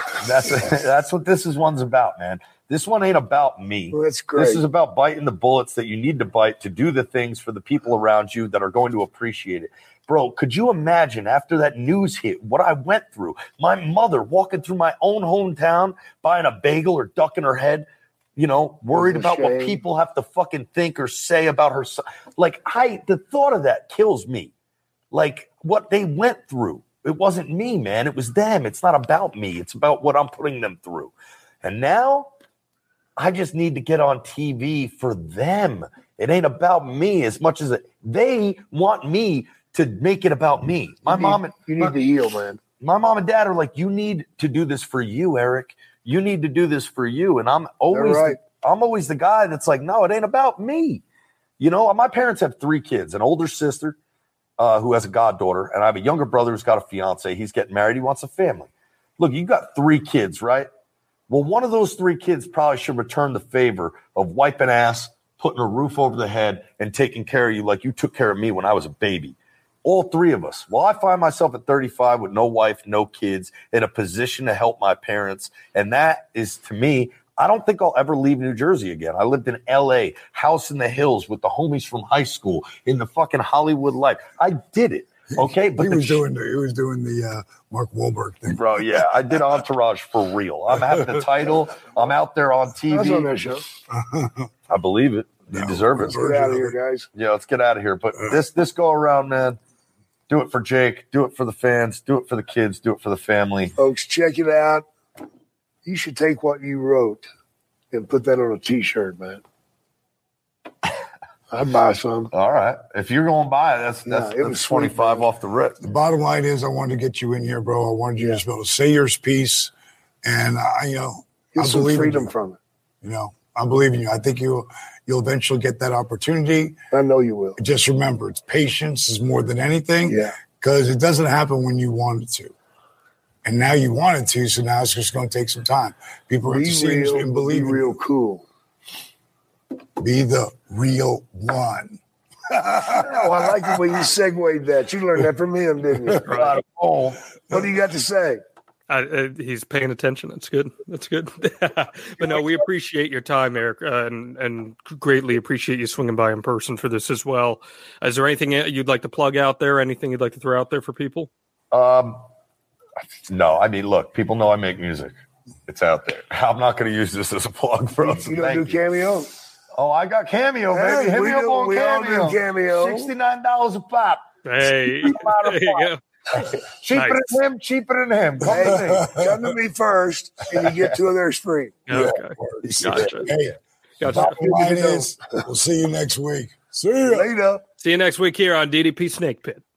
That's what this one's about, man. This one ain't about me. Well, that's great. This is about biting the bullets that you need to bite to do the things for the people around you that are going to appreciate it. Bro, could you imagine after that news hit what I went through? My mother walking through my own hometown, buying a bagel or ducking her head, worried about what people have to fucking think or say about her son. Like, the thought of that kills me. Like, what they went through. It wasn't me, man. It was them. It's not about me. It's about what I'm putting them through. And now I just need to get on TV for them. It ain't about me as much as they want me to make it about me. You need to heal, man. My mom and dad are like, you need to do this for you, Eric. You need to do this for you. And I'm always the guy that's like, no, it ain't about me. My parents have 3 kids, an older sister who has a goddaughter, and I have a younger brother who's got a fiance. He's getting married. He wants a family. Look, you got 3 kids, right? Well, one of those 3 kids probably should return the favor of wiping ass, putting a roof over the head, and taking care of you like you took care of me when I was a baby. All 3 of us. Well, I find myself at 35 with no wife, no kids, in a position to help my parents. And that is, to me, I don't think I'll ever leave New Jersey again. I lived in L.A., house in the hills with the homies from high school, in the fucking Hollywood life. I did it. Okay, but he was doing the Mark Wahlberg thing, bro. Yeah, I did Entourage for real. I'm having the title. I'm out there on TV. I was on that show. I believe it. You deserve it. Let's get out of here, guys. Yeah, let's get out of here. But this go around, man. Do it for Jake. Do it for the fans. Do it for the kids. Do it for the family. Folks, check it out. You should take what you wrote and put that on a T-shirt, man. I'd buy some. All right. If you're going to buy it, that's 25 off the rip. The bottom line is I wanted to get you in here, bro. I wanted you to be able to say your piece. And, get some freedom from it. I believe in you. I think you'll eventually get that opportunity. I know you will. Just remember, it's patience is more than anything. Yeah. Because it doesn't happen when you want it to. And now you want it to, so now it's just going to take some time. People have to see you and believe Be real cool. Be the real one. I like the way you segued that. You learned that from him, didn't you? Right. What do you got to say? He's paying attention. That's good. But no, we appreciate your time, Eric, and greatly appreciate you swinging by in person for this as well. Is there anything you'd like to plug out there? Anything you'd like to throw out there for people? No, I mean, look, people know I make music. It's out there. I'm not going to use this as a plug, bro. You don't do Cameo? Oh, I got Cameo, baby. Hit me up on Cameo. All do Cameo. $69 a pop. Hey, there you go. Cheaper than him. Come to me first, and you get 2 of theirs free. Okay. Gotcha. Hey, bottom line is, we'll see you next week. See you later. See you next week here on DDP Snake Pit.